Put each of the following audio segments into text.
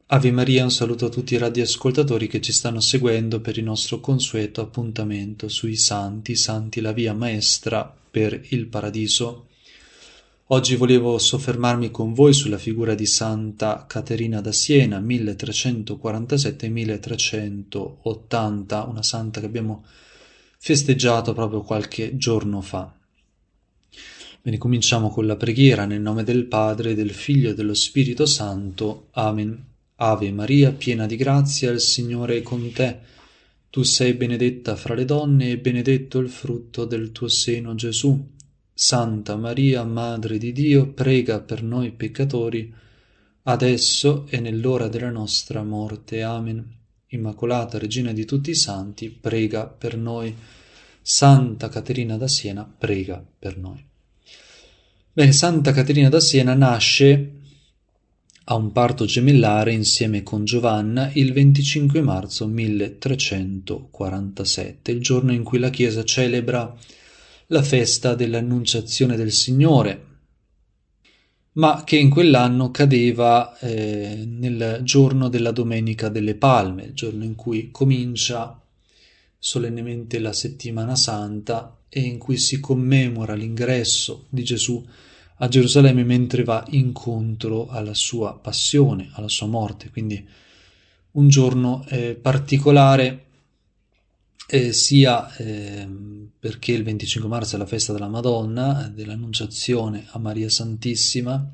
Ave Maria, un saluto a tutti i radioascoltatori che ci stanno seguendo per il nostro consueto appuntamento sui santi, la via maestra per il paradiso. Oggi volevo soffermarmi con voi sulla figura di Santa Caterina da Siena, 1347-1380, una santa che abbiamo festeggiato proprio qualche giorno fa. Bene, cominciamo con la preghiera nel nome del Padre, del Figlio e dello Spirito Santo. Amen. Ave Maria, piena di grazia, il Signore è con te. Tu sei benedetta fra le donne e benedetto il frutto del tuo seno, Gesù. Santa Maria, Madre di Dio, prega per noi peccatori, adesso e nell'ora della nostra morte. Amen. Immacolata Regina di tutti i santi, prega per noi. Santa Caterina da Siena, prega per noi. Bene, Santa Caterina da Siena nasce a un parto gemellare insieme con Giovanna il 25 marzo 1347, il giorno in cui la Chiesa celebra la festa dell'Annunciazione del Signore, ma che in quell'anno cadeva nel giorno della Domenica delle Palme, il giorno in cui comincia solennemente la Settimana Santa e in cui si commemora l'ingresso di Gesù a Gerusalemme mentre va incontro alla sua passione, alla sua morte, quindi un giorno particolare sia perché il 25 marzo è la festa della Madonna, dell'Annunciazione a Maria Santissima,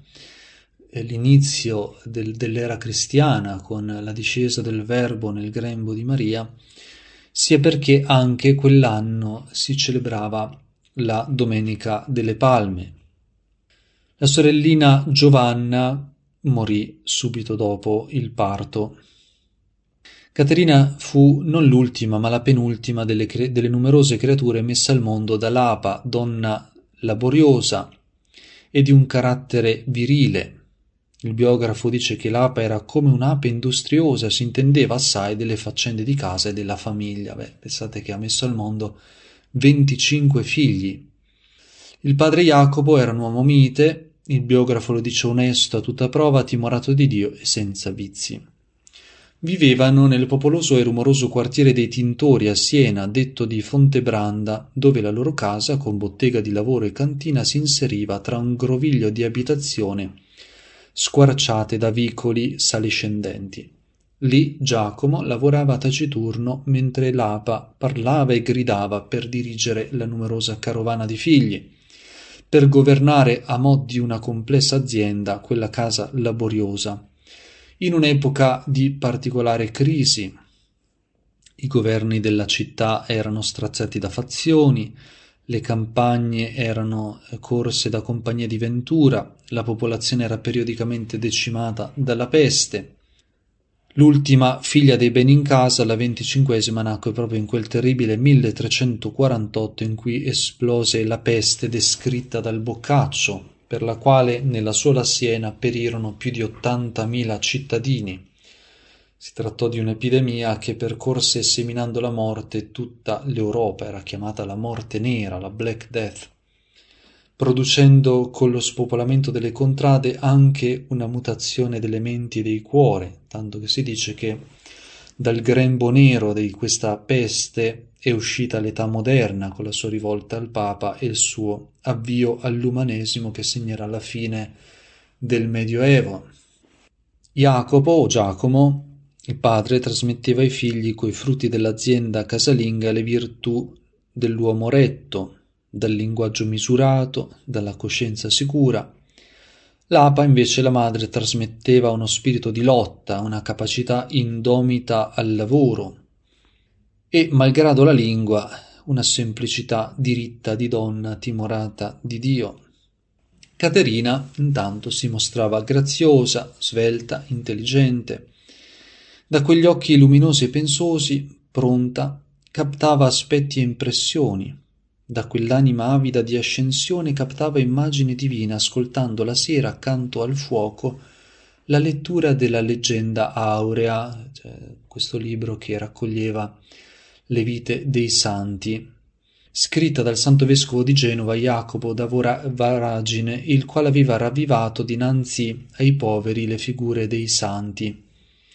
l'inizio dell'era cristiana con la discesa del Verbo nel grembo di Maria, sia perché anche quell'anno si celebrava la Domenica delle Palme. La sorellina Giovanna morì subito dopo il parto. Caterina fu non l'ultima, ma la penultima delle numerose creature messe al mondo da Lapa, donna laboriosa e di un carattere virile. Il biografo dice che Lapa era come un'ape industriosa, si intendeva assai delle faccende di casa e della famiglia. Pensate che ha messo al mondo 25 figli. Il padre Jacopo era un uomo mite, il biografo lo dice onesto a tutta prova, timorato di Dio e senza vizi. Vivevano nel popoloso e rumoroso quartiere dei Tintori a Siena, detto di Fontebranda, dove la loro casa, con bottega di lavoro e cantina, si inseriva tra un groviglio di abitazione squarciate da vicoli saliscendenti. Lì Giacomo lavorava taciturno mentre Lapa parlava e gridava per dirigere la numerosa carovana di figli, per governare a mo' di una complessa azienda quella casa laboriosa, in un'epoca di particolare crisi. I governi della città erano straziati da fazioni, le campagne erano corse da compagnie di ventura, la popolazione era periodicamente decimata dalla peste. L'ultima figlia dei beni in casa, la 25esima, nacque proprio in quel terribile 1348 in cui esplose la peste descritta dal Boccaccio, per la quale nella sola Siena perirono più di 80.000 cittadini. Si trattò di un'epidemia che percorse seminando la morte tutta l'Europa, era chiamata la morte nera, la Black Death, producendo con lo spopolamento delle contrade anche una mutazione delle menti e dei cuori, tanto che si dice che dal grembo nero di questa peste è uscita l'età moderna con la sua rivolta al Papa e il suo avvio all'umanesimo che segnerà la fine del Medioevo. Jacopo o Giacomo, il padre, trasmetteva ai figli coi frutti dell'azienda casalinga le virtù dell'uomo retto, dal linguaggio misurato, dalla coscienza sicura. Lapa, invece, la madre, trasmetteva uno spirito di lotta, una capacità indomita al lavoro e, malgrado la lingua, una semplicità diritta di donna timorata di Dio. Caterina, intanto, si mostrava graziosa, svelta, intelligente. Da quegli occhi luminosi e pensosi, pronta, captava aspetti e impressioni. Da quell'anima avida di ascensione captava immagini divine, ascoltando la sera accanto al fuoco la lettura della Leggenda Aurea, cioè questo libro che raccoglieva le vite dei santi, scritta dal santo vescovo di Genova Jacopo da Voragine, il quale aveva ravvivato dinanzi ai poveri le figure dei santi.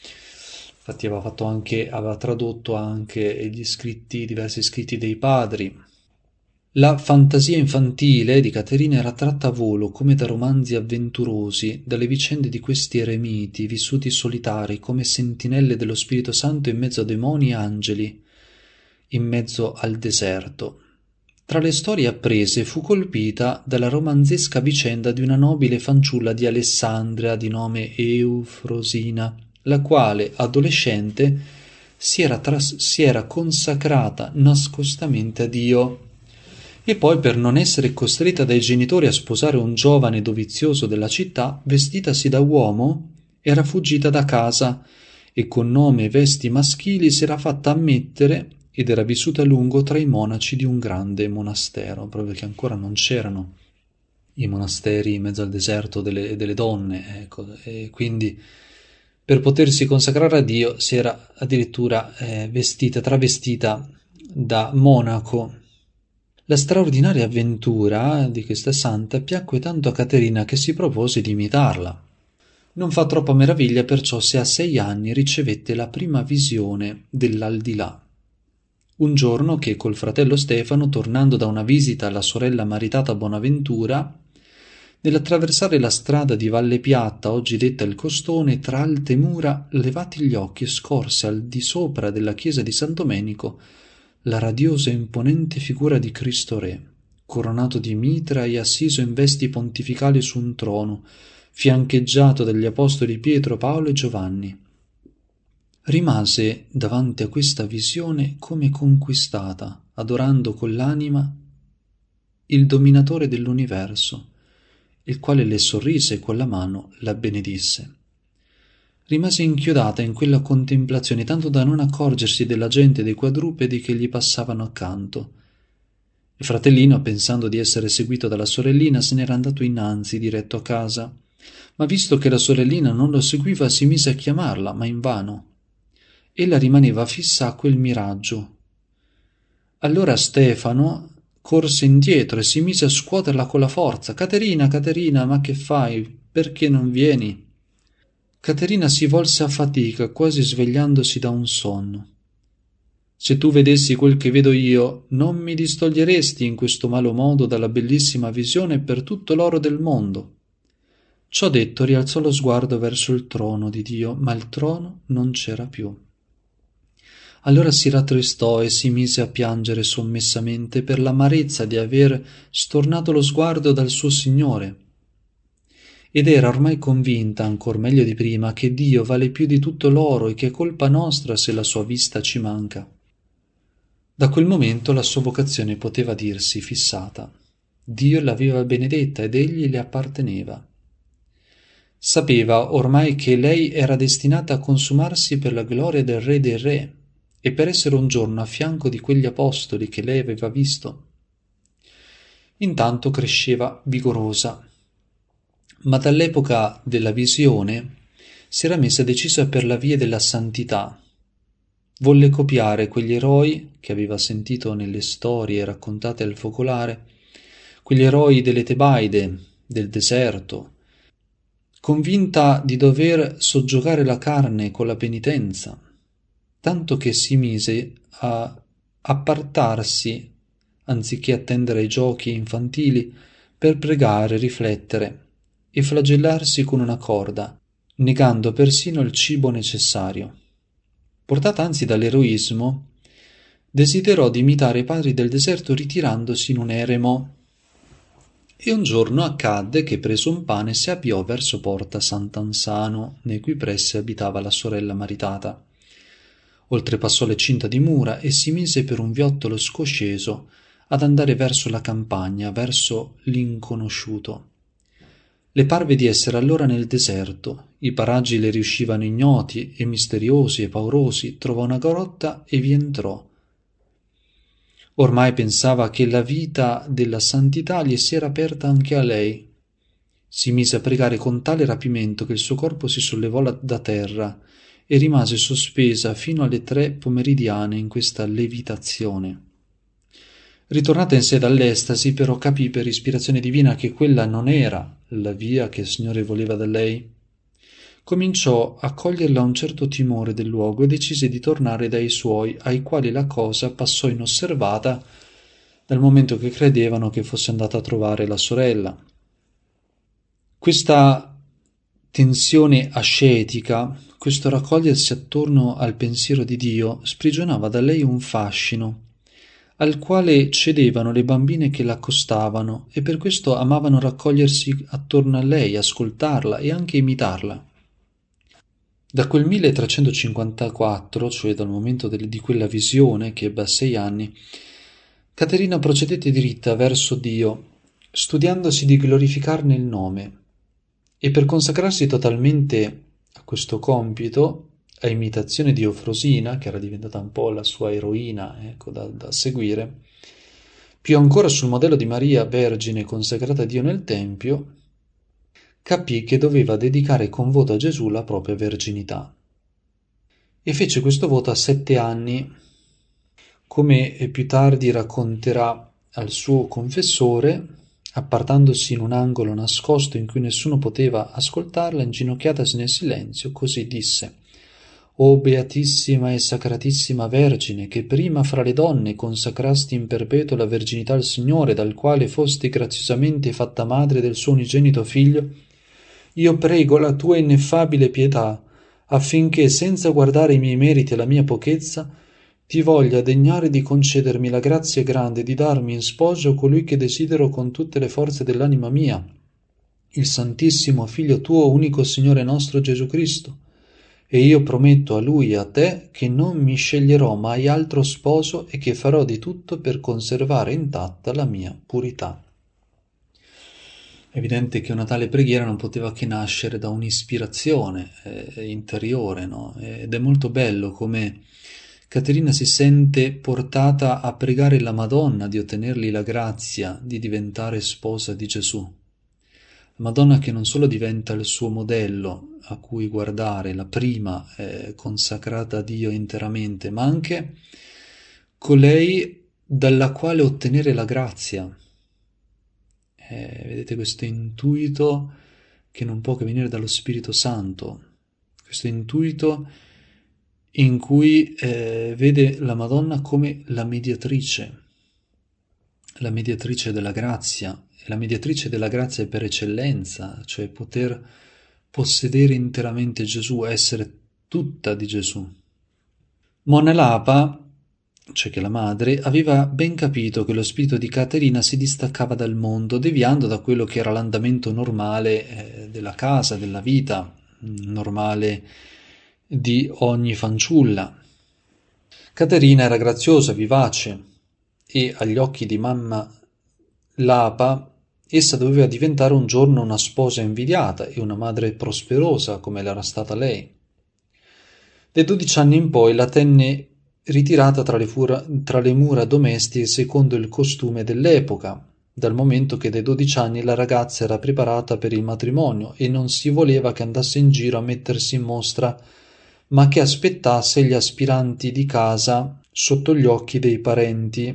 Infatti aveva tradotto anche diversi scritti dei padri. La fantasia infantile di Caterina era tratta a volo, come da romanzi avventurosi, dalle vicende di questi eremiti vissuti solitari come sentinelle dello Spirito Santo in mezzo a demoni e angeli, in mezzo al deserto. Tra le storie apprese fu colpita dalla romanzesca vicenda di una nobile fanciulla di Alessandria di nome Eufrosina, la quale, adolescente, si era consacrata nascostamente a Dio e poi, per non essere costretta dai genitori a sposare un giovane dovizioso della città, vestitasi da uomo, era fuggita da casa e con nome e vesti maschili si era fatta ammettere ed era vissuta a lungo tra i monaci di un grande monastero, proprio che ancora non c'erano i monasteri in mezzo al deserto delle donne, ecco, e quindi per potersi consacrare a Dio si era addirittura travestita da monaco. La straordinaria avventura di questa santa piacque tanto a Caterina che si propose di imitarla. Non fa troppa meraviglia perciò se a 6 anni ricevette la prima visione dell'aldilà. Un giorno che col fratello Stefano, tornando da una visita alla sorella maritata Bonaventura, nell'attraversare la strada di Valle Piatta, oggi detta il Costone, tra alte mura, levati gli occhi, scorse al di sopra della chiesa di San Domenico la radiosa e imponente figura di Cristo Re, coronato di mitra e assiso in vesti pontificali su un trono, fiancheggiato dagli apostoli Pietro, Paolo e Giovanni. Rimase davanti a questa visione come conquistata, adorando con l'anima il dominatore dell'universo, il quale le sorrise e con la mano la benedisse. Rimase inchiodata in quella contemplazione tanto da non accorgersi della gente e dei quadrupedi che gli passavano accanto. Il fratellino, pensando di essere seguito dalla sorellina, se n'era andato innanzi, diretto a casa, ma visto che la sorellina non lo seguiva si mise a chiamarla, ma invano. Ella rimaneva fissa a quel miraggio. Allora Stefano corse indietro e si mise a scuoterla con la forza. «Caterina, Caterina, ma che fai? Perché non vieni?» Caterina si volse a fatica, quasi svegliandosi da un sonno. «Se tu vedessi quel che vedo io, non mi distoglieresti in questo malo modo dalla bellissima visione per tutto l'oro del mondo». Ciò detto rialzò lo sguardo verso il trono di Dio, ma il trono non c'era più. Allora si rattristò e si mise a piangere sommessamente per l'amarezza di aver stornato lo sguardo dal suo Signore. Ed era ormai convinta, ancor meglio di prima, che Dio vale più di tutto l'oro e che è colpa nostra se la sua vista ci manca. Da quel momento la sua vocazione poteva dirsi fissata. Dio l'aveva benedetta ed egli le apparteneva. Sapeva ormai che lei era destinata a consumarsi per la gloria del Re dei Re e per essere un giorno a fianco di quegli apostoli che lei aveva visto. Intanto cresceva vigorosa, ma dall'epoca della visione si era messa decisa per la via della santità. Volle copiare quegli eroi che aveva sentito nelle storie raccontate al focolare, quegli eroi delle Tebaide, del deserto, convinta di dover soggiogare la carne con la penitenza, tanto che si mise a appartarsi, anziché attendere ai giochi infantili, per pregare, riflettere e flagellarsi con una corda, negando persino il cibo necessario. Portata anzi dall'eroismo, desiderò di imitare i padri del deserto ritirandosi in un eremo. E un giorno accadde che, preso un pane, si avviò verso Porta Sant'Ansano, nei cui pressi abitava la sorella maritata. Oltrepassò le cinta di mura e si mise per un viottolo scosceso ad andare verso la campagna, verso l'inconosciuto. Le parve di essere allora nel deserto, i paraggi le riuscivano ignoti e misteriosi e paurosi, trovò una grotta e vi entrò. Ormai pensava che la vita della santità gli si era aperta anche a lei. Si mise a pregare con tale rapimento che il suo corpo si sollevò da terra e rimase sospesa fino alle 3 pomeridiane in questa levitazione. Ritornata in sé dall'estasi, però capì per ispirazione divina che quella non era la via che il Signore voleva da lei. cominciò a coglierla un certo timore del luogo e decise di tornare dai suoi, ai quali la cosa passò inosservata dal momento che credevano che fosse andata a trovare la sorella. Questa tensione ascetica, questo raccogliersi attorno al pensiero di Dio, sprigionava da lei un fascino, al quale cedevano le bambine che l'accostavano e per questo amavano raccogliersi attorno a lei, ascoltarla e anche imitarla. Da quel 1354, cioè dal momento di quella visione che ebbe a 6 anni, Caterina procedette diritta verso Dio, studiandosi di glorificarne il nome, e per consacrarsi totalmente a questo compito, a imitazione di Eufrosina, che era diventata un po' la sua eroina, ecco, da seguire, più ancora sul modello di Maria, vergine consacrata a Dio nel Tempio, capì che doveva dedicare con voto a Gesù la propria verginità. E fece questo voto a 7 anni, come più tardi racconterà al suo confessore, appartandosi in un angolo nascosto in cui nessuno poteva ascoltarla, inginocchiatasi nel silenzio, così disse: «O beatissima e sacratissima Vergine, che prima fra le donne consacrasti in perpetuo la verginità al Signore, dal quale fosti graziosamente fatta madre del suo unigenito Figlio, io prego la tua ineffabile pietà, affinché, senza guardare i miei meriti e la mia pochezza, ti voglia degnare di concedermi la grazia grande di darmi in sposo colui che desidero con tutte le forze dell'anima mia, il Santissimo Figlio tuo, unico Signore nostro Gesù Cristo. E io prometto a lui e a te che non mi sceglierò mai altro sposo e che farò di tutto per conservare intatta la mia purità». È evidente che una tale preghiera non poteva che nascere da un'ispirazione interiore, no? Ed è molto bello come Caterina si sente portata a pregare la Madonna di ottenergli la grazia di diventare sposa di Gesù. La Madonna che non solo diventa il suo modello a cui guardare, la prima consacrata a Dio interamente, ma anche colei dalla quale ottenere la grazia. Vedete questo intuito che non può che venire dallo Spirito Santo, questo intuito in cui vede la Madonna come la mediatrice della grazia, e la mediatrice della grazia per eccellenza, cioè poter possedere interamente Gesù, essere tutta di Gesù. Monna Lapa, cioè che la madre, aveva ben capito che lo spirito di Caterina si distaccava dal mondo, deviando da quello che era l'andamento normale della casa, della vita normale di ogni fanciulla. Caterina era graziosa, vivace, e agli occhi di mamma Lapa essa doveva diventare un giorno una sposa invidiata e una madre prosperosa come l'era stata lei. Dai 12 anni in poi la tenne ritirata tra le mura domestiche secondo il costume dell'epoca, dal momento che dai 12 anni la ragazza era preparata per il matrimonio e non si voleva che andasse in giro a mettersi in mostra, ma che aspettasse gli aspiranti di casa sotto gli occhi dei parenti.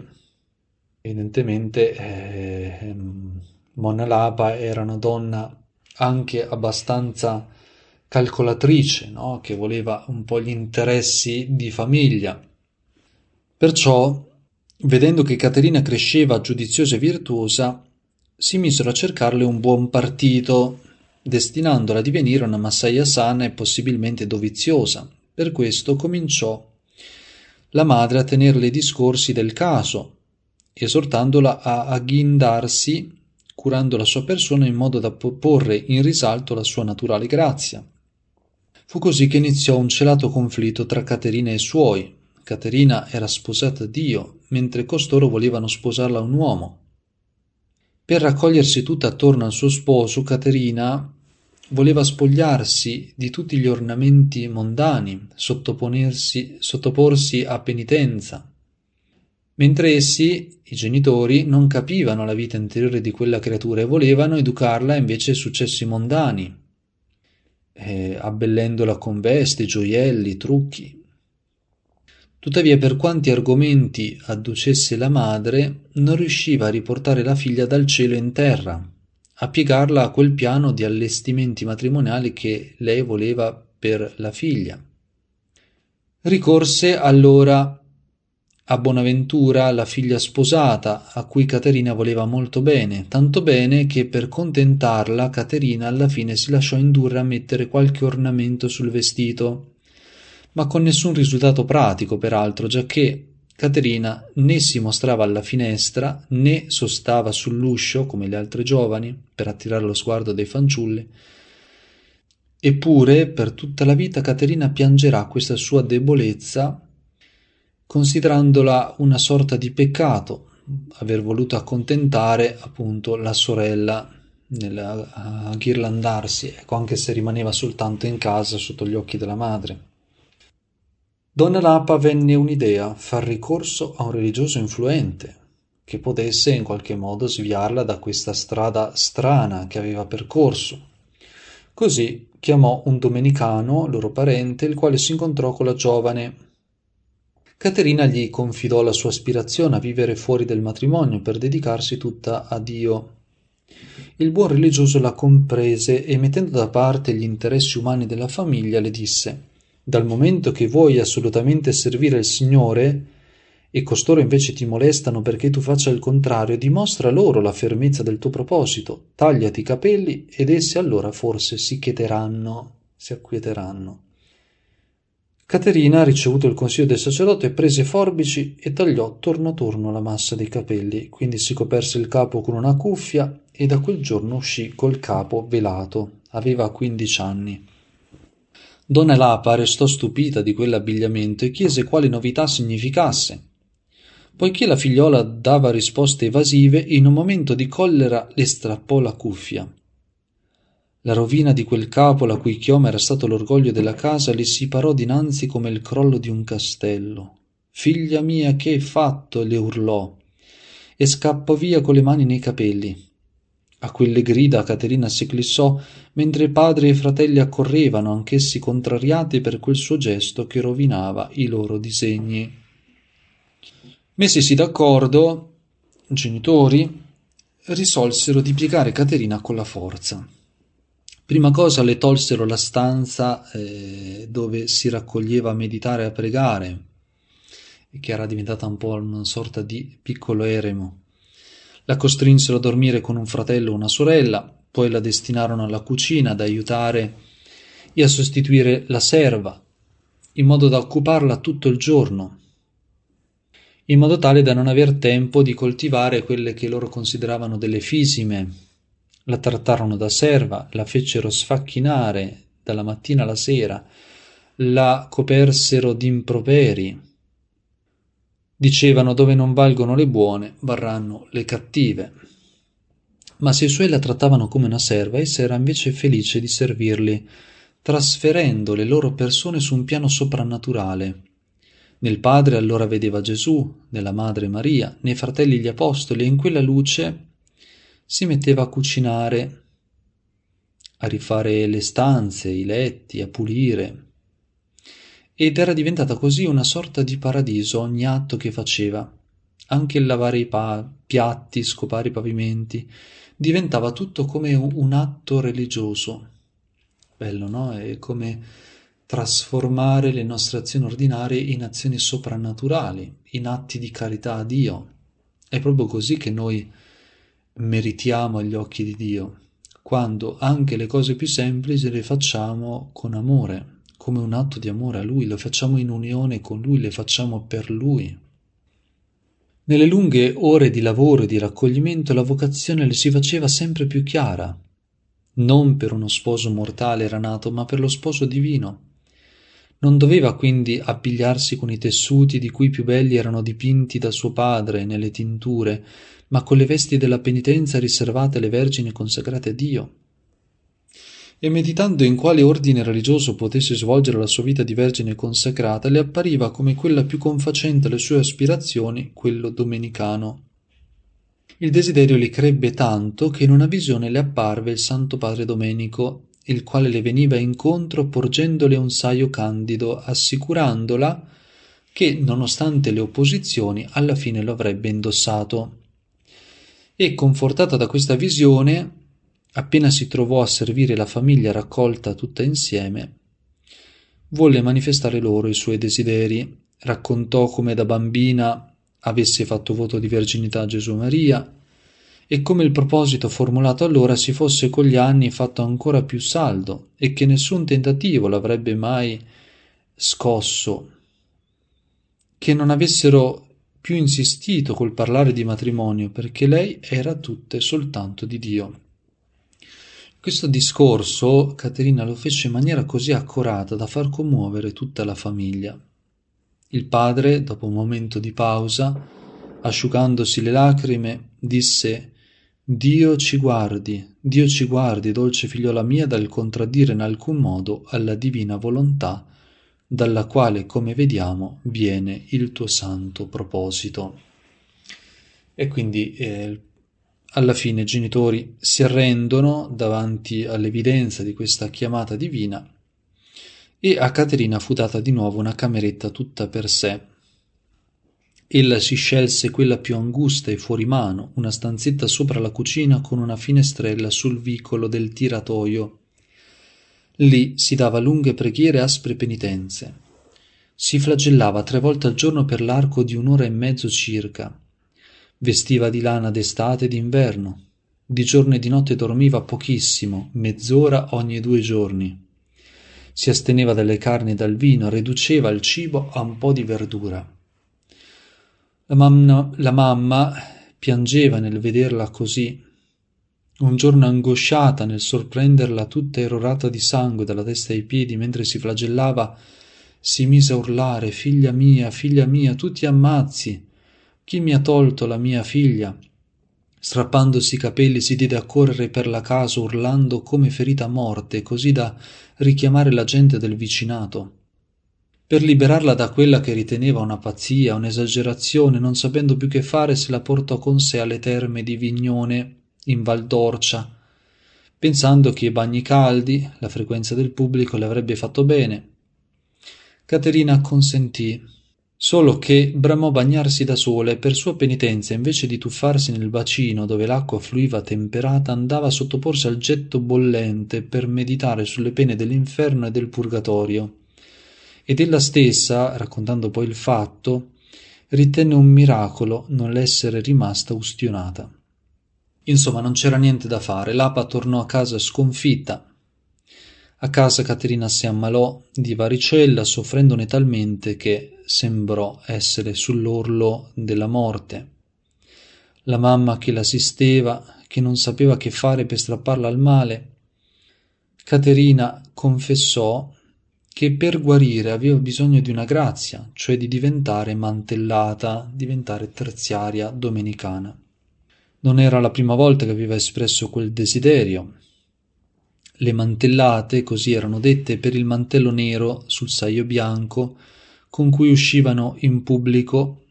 Evidentemente Monna Lapa era una donna anche abbastanza calcolatrice, no? Che voleva un po' gli interessi di famiglia. Perciò, vedendo che Caterina cresceva giudiziosa e virtuosa, si misero a cercarle un buon partito, destinandola a divenire una massaia sana e possibilmente doviziosa. Per questo cominciò la madre a tenerle discorsi del caso, esortandola a agghindarsi, curando la sua persona in modo da porre in risalto la sua naturale grazia. Fu così che iniziò un celato conflitto tra Caterina e i suoi. Caterina era sposata a Dio, mentre costoro volevano sposarla a un uomo. Per raccogliersi tutta attorno al suo sposo, Caterina voleva spogliarsi di tutti gli ornamenti mondani, sottoporsi a penitenza, mentre essi, i genitori, non capivano la vita interiore di quella creatura e volevano educarla invece ai successi mondani, abbellendola con vesti, gioielli, trucchi. Tuttavia, per quanti argomenti adducesse la madre, non riusciva a riportare la figlia dal cielo in terra, a piegarla a quel piano di allestimenti matrimoniali che lei voleva per la figlia. Ricorse allora a Bonaventura, la figlia sposata, a cui Caterina voleva molto bene, tanto bene che per contentarla Caterina alla fine si lasciò indurre a mettere qualche ornamento sul vestito, ma con nessun risultato pratico, peraltro, giacché Caterina né si mostrava alla finestra né sostava sull'uscio come le altre giovani per attirare lo sguardo dei fanciulli. Eppure per tutta la vita Caterina piangerà questa sua debolezza, considerandola una sorta di peccato, aver voluto accontentare appunto la sorella a ghirlandarsi, ecco, anche se rimaneva soltanto in casa sotto gli occhi della madre. Donna Lapa venne un'idea, far ricorso a un religioso influente, che potesse in qualche modo sviarla da questa strada strana che aveva percorso. Così chiamò un domenicano, loro parente, il quale si incontrò con la giovane. Caterina gli confidò la sua aspirazione a vivere fuori del matrimonio per dedicarsi tutta a Dio. Il buon religioso la comprese e, mettendo da parte gli interessi umani della famiglia, le disse: «Dal momento che vuoi assolutamente servire il Signore e costoro invece ti molestano perché tu faccia il contrario, dimostra loro la fermezza del tuo proposito, tagliati i capelli ed essi allora forse si acquieteranno». Caterina, ricevuto il consiglio del sacerdote, prese forbici e tagliò torno torno la massa dei capelli, quindi si coperse il capo con una cuffia e da quel giorno uscì col capo velato. Aveva 15 anni. Donna Lapa restò stupita di quell'abbigliamento e chiese quali novità significasse. Poiché la figliola dava risposte evasive, in un momento di collera le strappò la cuffia. La rovina di quel capo, la cui chioma era stato l'orgoglio della casa, le si parò dinanzi come il crollo di un castello. «Figlia mia, che hai fatto?» le urlò, e scappò via con le mani nei capelli. A quelle grida Caterina si eclissò, mentre padre e fratelli accorrevano, anch'essi contrariati per quel suo gesto che rovinava i loro disegni. Messisi d'accordo, i genitori risolsero di piegare Caterina con la forza. Prima cosa le tolsero la stanza dove si raccoglieva a meditare e a pregare, che era diventata un po' una sorta di piccolo eremo. La costrinsero a dormire con un fratello e una sorella, poi la destinarono alla cucina ad aiutare e a sostituire la serva, in modo da occuparla tutto il giorno, in modo tale da non aver tempo di coltivare quelle che loro consideravano delle fisime. La trattarono da serva, la fecero sfacchinare dalla mattina alla sera, la copersero d'improperi. Dicevano: dove non valgono le buone, varranno le cattive. Ma se i suoi la trattavano come una serva, essa era invece felice di servirli, trasferendo le loro persone su un piano soprannaturale. Nel padre allora vedeva Gesù, nella madre Maria, nei fratelli gli apostoli, e in quella luce si metteva a cucinare, a rifare le stanze, i letti, a pulire. Ed era diventata così una sorta di paradiso ogni atto che faceva. Anche il lavare i piatti, scopare i pavimenti, diventava tutto come un atto religioso. Bello, no? È come trasformare le nostre azioni ordinarie in azioni soprannaturali, in atti di carità a Dio. È proprio così che noi meritiamo agli occhi di Dio, quando anche le cose più semplici le facciamo con amore, come un atto di amore a Lui, lo facciamo in unione con Lui, le facciamo per Lui. Nelle lunghe ore di lavoro e di raccoglimento la vocazione le si faceva sempre più chiara. Non per uno sposo mortale era nato, ma per lo sposo divino. Non doveva quindi abbigliarsi con i tessuti di cui i più belli erano dipinti da suo padre nelle tinture, ma con le vesti della penitenza riservate alle vergini consacrate a Dio. E meditando in quale ordine religioso potesse svolgere la sua vita di vergine consacrata, le appariva come quella più confacente alle sue aspirazioni, quello domenicano. Il desiderio le crebbe tanto che in una visione le apparve il Santo Padre Domenico, il quale le veniva incontro porgendole un saio candido, assicurandola che, nonostante le opposizioni, alla fine lo avrebbe indossato. E, confortata da questa visione, appena si trovò a servire la famiglia raccolta tutta insieme, volle manifestare loro i suoi desideri. Raccontò come da bambina avesse fatto voto di verginità a Gesù Maria e come il proposito formulato allora si fosse con gli anni fatto ancora più saldo e che nessun tentativo l'avrebbe mai scosso, che non avessero più insistito col parlare di matrimonio perché lei era tutta e soltanto di Dio. Questo discorso Caterina lo fece in maniera così accorata da far commuovere tutta la famiglia. Il padre, dopo un momento di pausa, asciugandosi le lacrime, disse: Dio ci guardi, dolce figliola mia, dal contraddire in alcun modo alla divina volontà, dalla quale, come vediamo, viene il tuo santo proposito. E quindi alla fine i genitori si arrendono davanti all'evidenza di questa chiamata divina e a Caterina fu data di nuovo una cameretta tutta per sé. Ella si scelse quella più angusta e fuori mano, una stanzetta sopra la cucina con una finestrella sul vicolo del tiratoio. Lì si dava lunghe preghiere e aspre penitenze. Si flagellava 3 volte al giorno per l'arco di 1 ora e mezzo circa. Vestiva di lana d'estate e d'inverno. Di giorno e di notte dormiva pochissimo, mezz'ora ogni 2 giorni. Si asteneva dalle carni e dal vino, riduceva il cibo a un po' di verdura. La mamma piangeva nel vederla così. Un giorno, angosciata nel sorprenderla tutta erorata di sangue dalla testa ai piedi mentre si flagellava, si mise a urlare: figlia mia, tu ti ammazzi! Chi mi ha tolto la mia figlia? Strappandosi i capelli si diede a correre per la casa urlando come ferita a morte, così da richiamare la gente del vicinato. Per liberarla da quella che riteneva una pazzia, un'esagerazione, non sapendo più che fare, se la portò con sé alle terme di Vignone, in Val d'Orcia, pensando che i bagni caldi, la frequenza del pubblico le avrebbe fatto bene. Caterina acconsentì, solo che bramò bagnarsi da sola e per sua penitenza, invece di tuffarsi nel bacino dove l'acqua fluiva temperata, andava a sottoporsi al getto bollente per meditare sulle pene dell'inferno e del purgatorio. Ed ella stessa, raccontando poi il fatto, ritenne un miracolo non l'essere rimasta ustionata. Insomma, non c'era niente da fare. L'Apa tornò a casa sconfitta. A casa Caterina si ammalò di varicella, soffrendone talmente che sembrò essere sull'orlo della morte. La mamma che l'assisteva, che non sapeva che fare per strapparla al male, Caterina confessò che per guarire aveva bisogno di una grazia, cioè di diventare mantellata, diventare terziaria domenicana. Non era la prima volta che aveva espresso quel desiderio. Le mantellate, così erano dette, per il mantello nero sul saio bianco con cui uscivano in pubblico,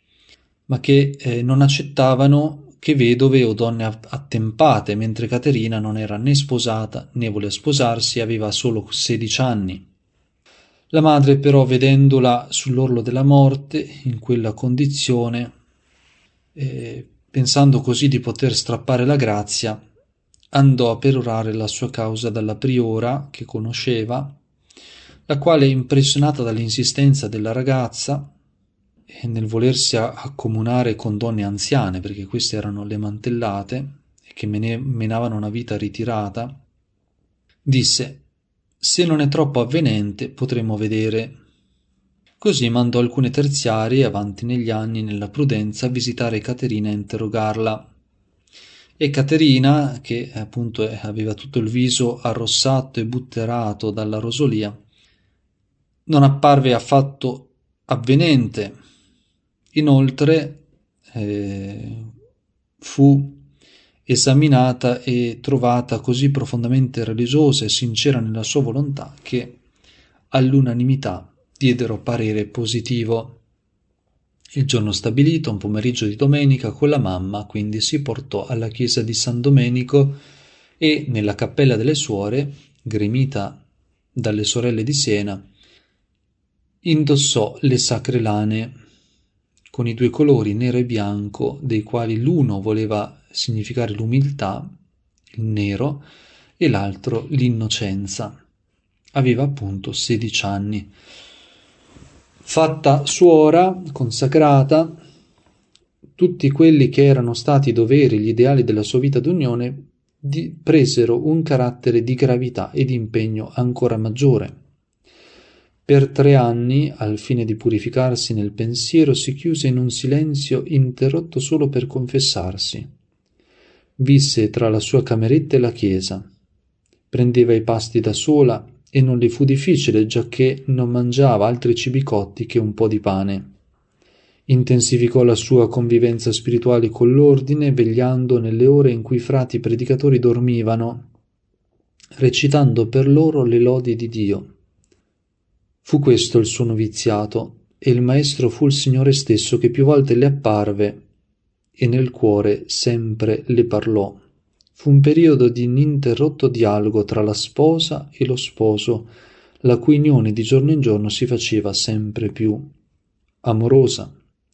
ma che non accettavano che vedove o donne attempate, mentre Caterina non era né sposata né voleva sposarsi, aveva solo 16 anni. La madre però, vedendola sull'orlo della morte, in quella condizione, pensando così di poter strappare la grazia, andò a perorare la sua causa dalla priora che conosceva, la quale, impressionata dall'insistenza della ragazza e nel volersi accomunare con donne anziane, perché queste erano le mantellate e che menavano una vita ritirata, disse: se non è troppo avvenente potremo vedere. Così mandò alcune terziarie avanti negli anni nella prudenza a visitare Caterina e interrogarla. E Caterina, che appunto aveva tutto il viso arrossato e butterato dalla rosolia, non apparve affatto avvenente. Inoltre fu esaminata e trovata così profondamente religiosa e sincera nella sua volontà che all'unanimità diedero parere positivo. Il giorno stabilito, un pomeriggio di domenica, con la mamma quindi si portò alla chiesa di San Domenico e nella cappella delle suore, gremita dalle sorelle di Siena, indossò le sacre lane con i 2 colori nero e bianco, dei quali l'uno voleva significare l'umiltà il nero, e l'altro l'innocenza. Aveva appunto 16 anni. Fatta suora, consacrata, tutti quelli che erano stati i doveri, gli ideali della sua vita d'unione presero un carattere di gravità e di impegno ancora maggiore. Per 3 anni, al fine di purificarsi nel pensiero, si chiuse in un silenzio interrotto solo per confessarsi. Visse tra la sua cameretta e la chiesa. Prendeva i pasti da sola e non le fu difficile, giacché non mangiava altri cibi cotti che un po' di pane. Intensificò la sua convivenza spirituale con l'ordine, vegliando nelle ore in cui i frati predicatori dormivano, recitando per loro le lodi di Dio. Fu questo il suo noviziato, e il maestro fu il Signore stesso che più volte le apparve e nel cuore sempre le parlò. Fu un periodo di ininterrotto dialogo tra la sposa e lo sposo, la cui unione di giorno in giorno si faceva sempre più amorosa.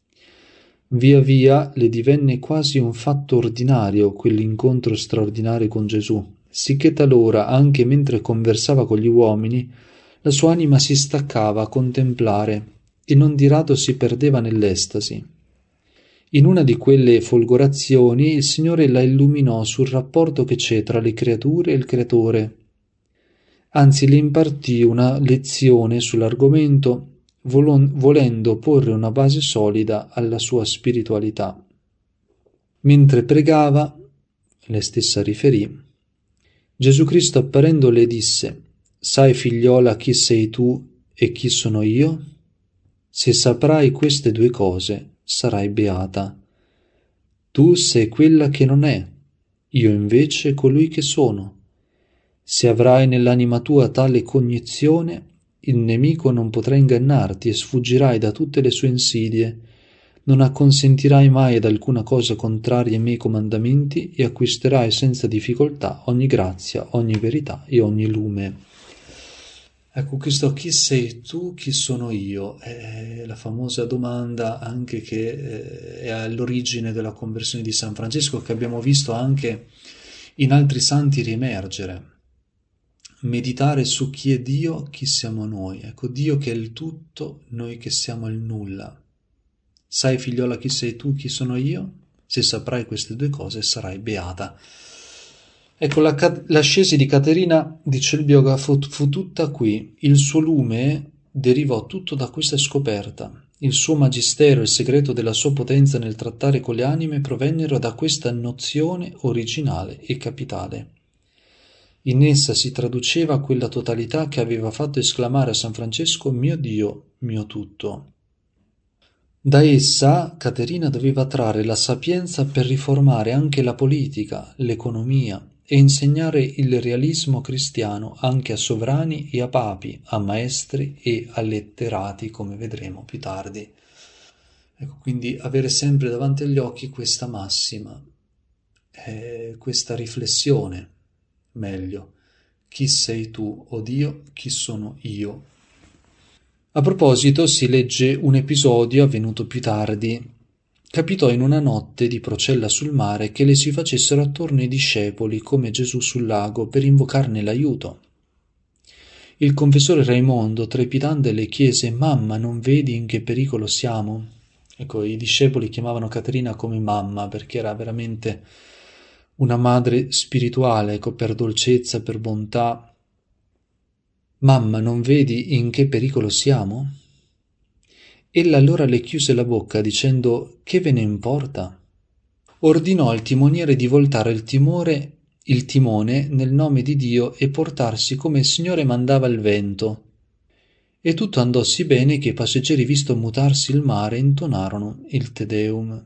Via via le divenne quasi un fatto ordinario quell'incontro straordinario con Gesù, sicché talora, anche mentre conversava con gli uomini, la sua anima si staccava a contemplare e non di rado si perdeva nell'estasi. In una di quelle folgorazioni il Signore la illuminò sul rapporto che c'è tra le creature e il Creatore. Anzi, le impartì una lezione sull'argomento, volendo porre una base solida alla sua spiritualità. Mentre pregava, lei stessa riferì, Gesù Cristo apparendo le disse: «Sai, figliola, chi sei tu e chi sono io? Se saprai queste 2 cose, sarai beata. Tu sei quella che non è, io invece colui che sono. Se avrai nell'anima tua tale cognizione, il nemico non potrà ingannarti e sfuggirai da tutte le sue insidie. Non acconsentirai mai ad alcuna cosa contraria ai miei comandamenti e acquisterai senza difficoltà ogni grazia, ogni verità e ogni lume». Ecco, questo chi sei tu, chi sono io? È la famosa domanda anche che è all'origine della conversione di San Francesco, che abbiamo visto anche in altri santi riemergere. Meditare su chi è Dio, chi siamo noi. Ecco, Dio che è il tutto, noi che siamo il nulla. Sai, figliola, chi sei tu, chi sono io? Se saprai queste 2 cose, sarai beata. Ecco, l'ascesi di Caterina, dice il biografo, fu tutta qui. Il suo lume derivò tutto da questa scoperta. Il suo magistero e il segreto della sua potenza nel trattare con le anime provennero da questa nozione originale e capitale. In essa si traduceva quella totalità che aveva fatto esclamare a San Francesco «Mio Dio, mio tutto». Da essa Caterina doveva trarre la sapienza per riformare anche la politica, l'economia e insegnare il realismo cristiano anche a sovrani e a papi, a maestri e a letterati, come vedremo più tardi. Ecco, quindi avere sempre davanti agli occhi questa massima, questa riflessione, meglio, chi sei tu, o Dio, chi sono io? A proposito, si legge un episodio avvenuto più tardi. Capitò in una notte di procella sul mare che le si facessero attorno i discepoli come Gesù sul lago per invocarne l'aiuto. Il confessore Raimondo, trepidante, le chiese: «Mamma, non vedi in che pericolo siamo?» Ecco, i discepoli chiamavano Caterina come mamma perché era veramente una madre spirituale, ecco, per dolcezza, per bontà. «Mamma, non vedi in che pericolo siamo?» Ella allora le chiuse la bocca dicendo: «Che ve ne importa?» Ordinò al timoniere di voltare il timone nel nome di Dio e portarsi come il Signore mandava il vento. E tutto andò sì bene che i passeggeri, visto mutarsi il mare, intonarono il Te Deum.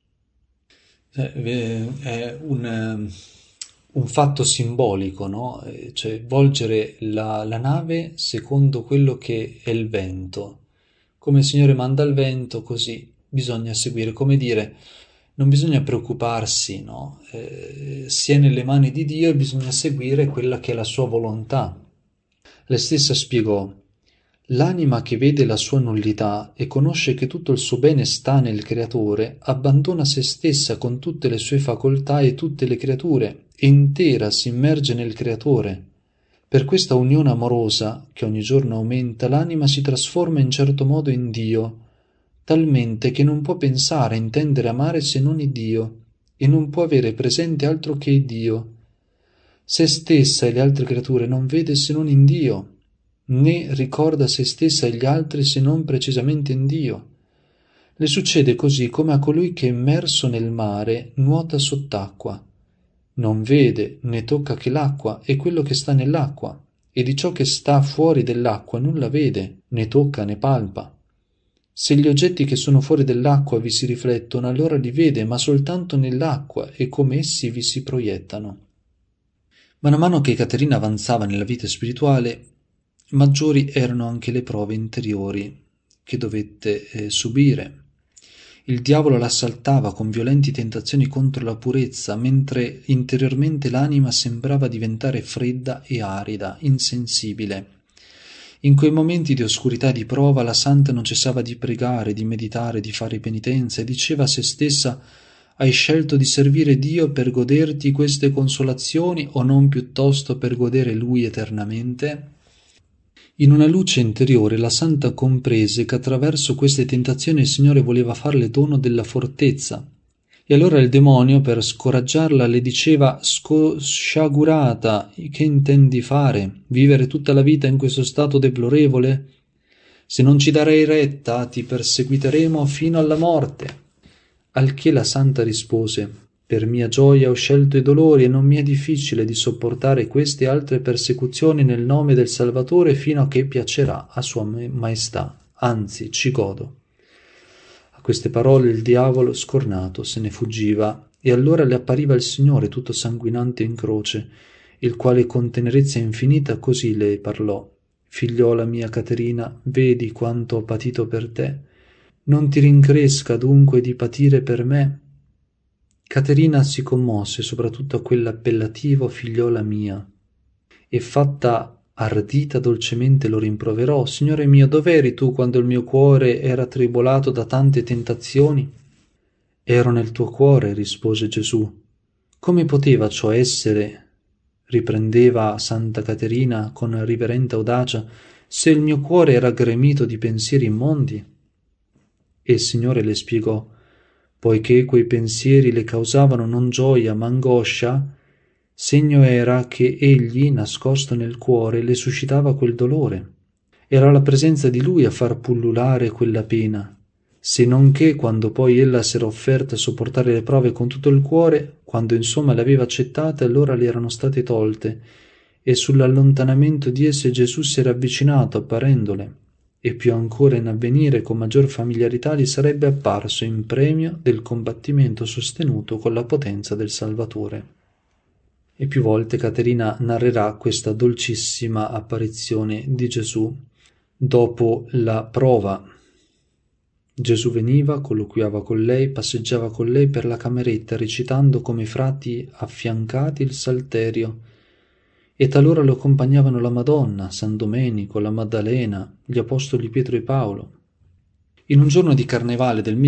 È un fatto simbolico, no? Cioè volgere la nave secondo quello che è il vento. Come il Signore manda il vento, così bisogna seguire. Come dire, non bisogna preoccuparsi, no? Si è nelle mani di Dio e bisogna seguire quella che è la sua volontà. Lei stessa spiegò: «L'anima che vede la sua nullità e conosce che tutto il suo bene sta nel Creatore, abbandona se stessa con tutte le sue facoltà e tutte le creature e intera si immerge nel Creatore. Per questa unione amorosa, che ogni giorno aumenta, l'anima si trasforma in certo modo in Dio, talmente che non può pensare, intendere, amare se non il Dio, e non può avere presente altro che il Dio. Se stessa e le altre creature non vede se non in Dio, né ricorda se stessa e gli altri se non precisamente in Dio. Le succede così come a colui che immerso nel mare nuota sott'acqua. Non vede né tocca che l'acqua e quello che sta nell'acqua, e di ciò che sta fuori dell'acqua nulla vede, né tocca né palpa. Se gli oggetti che sono fuori dell'acqua vi si riflettono, allora li vede, ma soltanto nell'acqua e come essi vi si proiettano. Man mano che Caterina avanzava nella vita spirituale, maggiori erano anche le prove interiori che dovette subire. Il diavolo l'assaltava con violenti tentazioni contro la purezza, mentre interiormente l'anima sembrava diventare fredda e arida, insensibile. In quei momenti di oscurità e di prova la santa non cessava di pregare, di meditare, di fare penitenza e diceva a se stessa: hai scelto di servire Dio per goderti queste consolazioni o non piuttosto per godere Lui eternamente? In una luce interiore la santa comprese che attraverso queste tentazioni il Signore voleva farle dono della fortezza. E allora il demonio, per scoraggiarla, le diceva: sciagurata, che intendi fare? Vivere tutta la vita in questo stato deplorevole? Se non ci darai retta, ti perseguiteremo fino alla morte. Al che la santa rispose: per mia gioia ho scelto i dolori e non mi è difficile di sopportare queste e altre persecuzioni nel nome del Salvatore fino a che piacerà a sua maestà, anzi ci godo. A queste parole il diavolo, scornato, se ne fuggiva, e allora le appariva il Signore tutto sanguinante in croce, il quale con tenerezza infinita così le parlò: figliuola mia Caterina, vedi quanto ho patito per te. Non ti rincresca dunque di patire per me? Caterina si commosse soprattutto a quell'appellativo figliola mia, e fatta ardita dolcemente lo rimproverò: Signore mio, dov'eri tu quando il mio cuore era tribolato da tante tentazioni? Ero nel tuo cuore, rispose Gesù. Come poteva ciò essere? Riprendeva Santa Caterina con riverente audacia, se il mio cuore era gremito di pensieri immondi. E il Signore le spiegò: poiché quei pensieri le causavano non gioia ma angoscia, segno era che egli, nascosto nel cuore, le suscitava quel dolore. Era la presenza di lui a far pullulare quella pena, se non che quando poi ella s'era offerta a sopportare le prove con tutto il cuore, quando insomma le aveva accettate, allora le erano state tolte, e sull'allontanamento di esse Gesù si era avvicinato apparendole, e più ancora in avvenire con maggior familiarità gli sarebbe apparso in premio del combattimento sostenuto con la potenza del Salvatore. E più volte Caterina narrerà questa dolcissima apparizione di Gesù dopo la prova. Gesù veniva, colloquiava con lei, passeggiava con lei per la cameretta recitando come frati affiancati il Salterio, e talora lo accompagnavano la Madonna, San Domenico, la Maddalena, gli apostoli Pietro e Paolo. In un giorno di carnevale del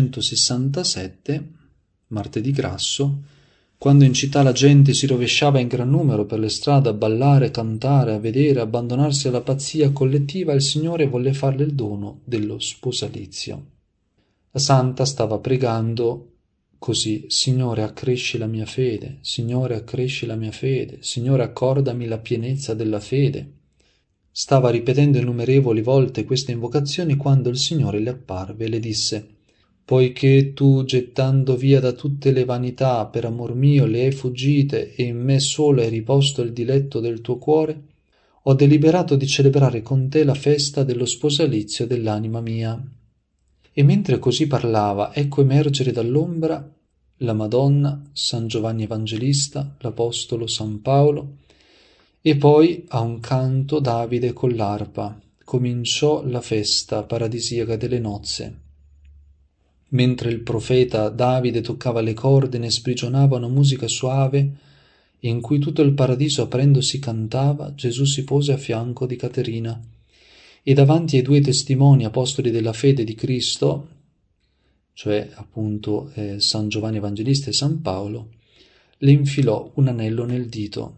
1367, martedì grasso, quando in città la gente si rovesciava in gran numero per le strade a ballare, cantare, a vedere, abbandonarsi alla pazzia collettiva, il Signore volle farle il dono dello sposalizio. La santa stava pregando così: Signore, accresci la mia fede, Signore, accresci la mia fede, Signore, accordami la pienezza della fede. Stava ripetendo innumerevoli volte queste invocazioni quando il Signore le apparve e le disse: poiché tu, gettando via da tutte le vanità, per amor mio le hai fuggite e in me solo hai riposto il diletto del tuo cuore, ho deliberato di celebrare con te la festa dello sposalizio dell'anima mia. E mentre così parlava, ecco emergere dall'ombra la Madonna, San Giovanni Evangelista, l'Apostolo San Paolo, e poi a un canto Davide con l'arpa cominciò la festa paradisiaca delle nozze. Mentre il profeta Davide toccava le corde, ne sprigionava una musica suave in cui tutto il paradiso aprendosi cantava, Gesù si pose a fianco di Caterina e davanti ai due testimoni apostoli della fede di Cristo, cioè appunto San Giovanni Evangelista e San Paolo, le infilò un anello nel dito.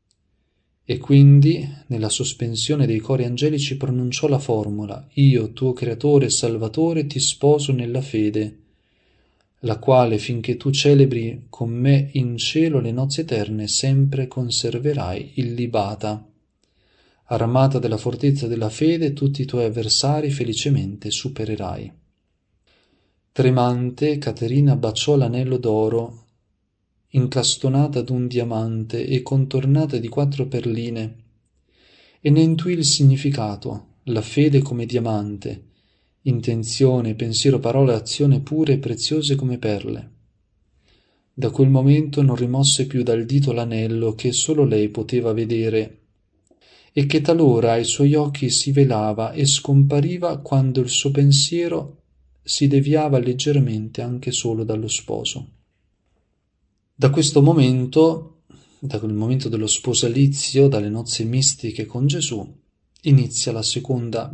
E quindi, nella sospensione dei cori angelici, pronunciò la formula: Io, tuo creatore e salvatore, ti sposo nella fede, la quale, finché tu celebri con me in cielo le nozze eterne, sempre conserverai illibata. Armata della fortezza della fede, tutti i tuoi avversari felicemente supererai. Tremante, Caterina baciò l'anello d'oro, incastonata d'un diamante e contornata di 4 perline, e ne intuì il significato: la fede come diamante, intenzione, pensiero, parola e azione pure e preziose come perle. Da quel momento non rimosse più dal dito l'anello che solo lei poteva vedere e che talora ai suoi occhi si velava e scompariva quando il suo pensiero si deviava leggermente anche solo dallo sposo. Da questo momento, da quel momento dello sposalizio, dalle nozze mistiche con Gesù, inizia la seconda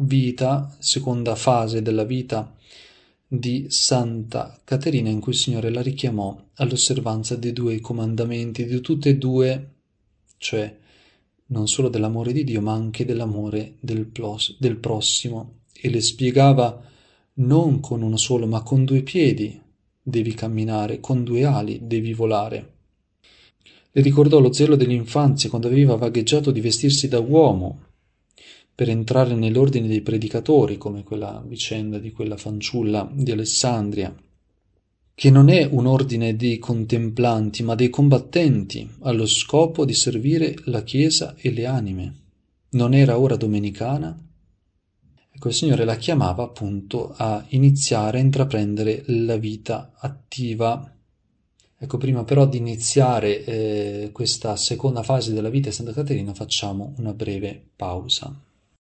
fase della vita di Santa Caterina, in cui il Signore la richiamò all'osservanza dei 2 comandamenti, di tutte e due, cioè non solo dell'amore di Dio, ma anche dell'amore del prossimo, e le spiegava: non con uno solo, ma con 2 piedi devi camminare, con 2 ali devi volare. Le ricordò lo zelo dell'infanzia, quando aveva vagheggiato di vestirsi da uomo per entrare nell'ordine dei predicatori, come quella vicenda di quella fanciulla di Alessandria, che non è un ordine dei contemplanti, ma dei combattenti, allo scopo di servire la Chiesa e le anime. Non era ora domenicana? Ecco, il Signore la chiamava appunto a iniziare a intraprendere la vita attiva. Ecco, prima però di iniziare questa seconda fase della vita di Santa Caterina facciamo una breve pausa.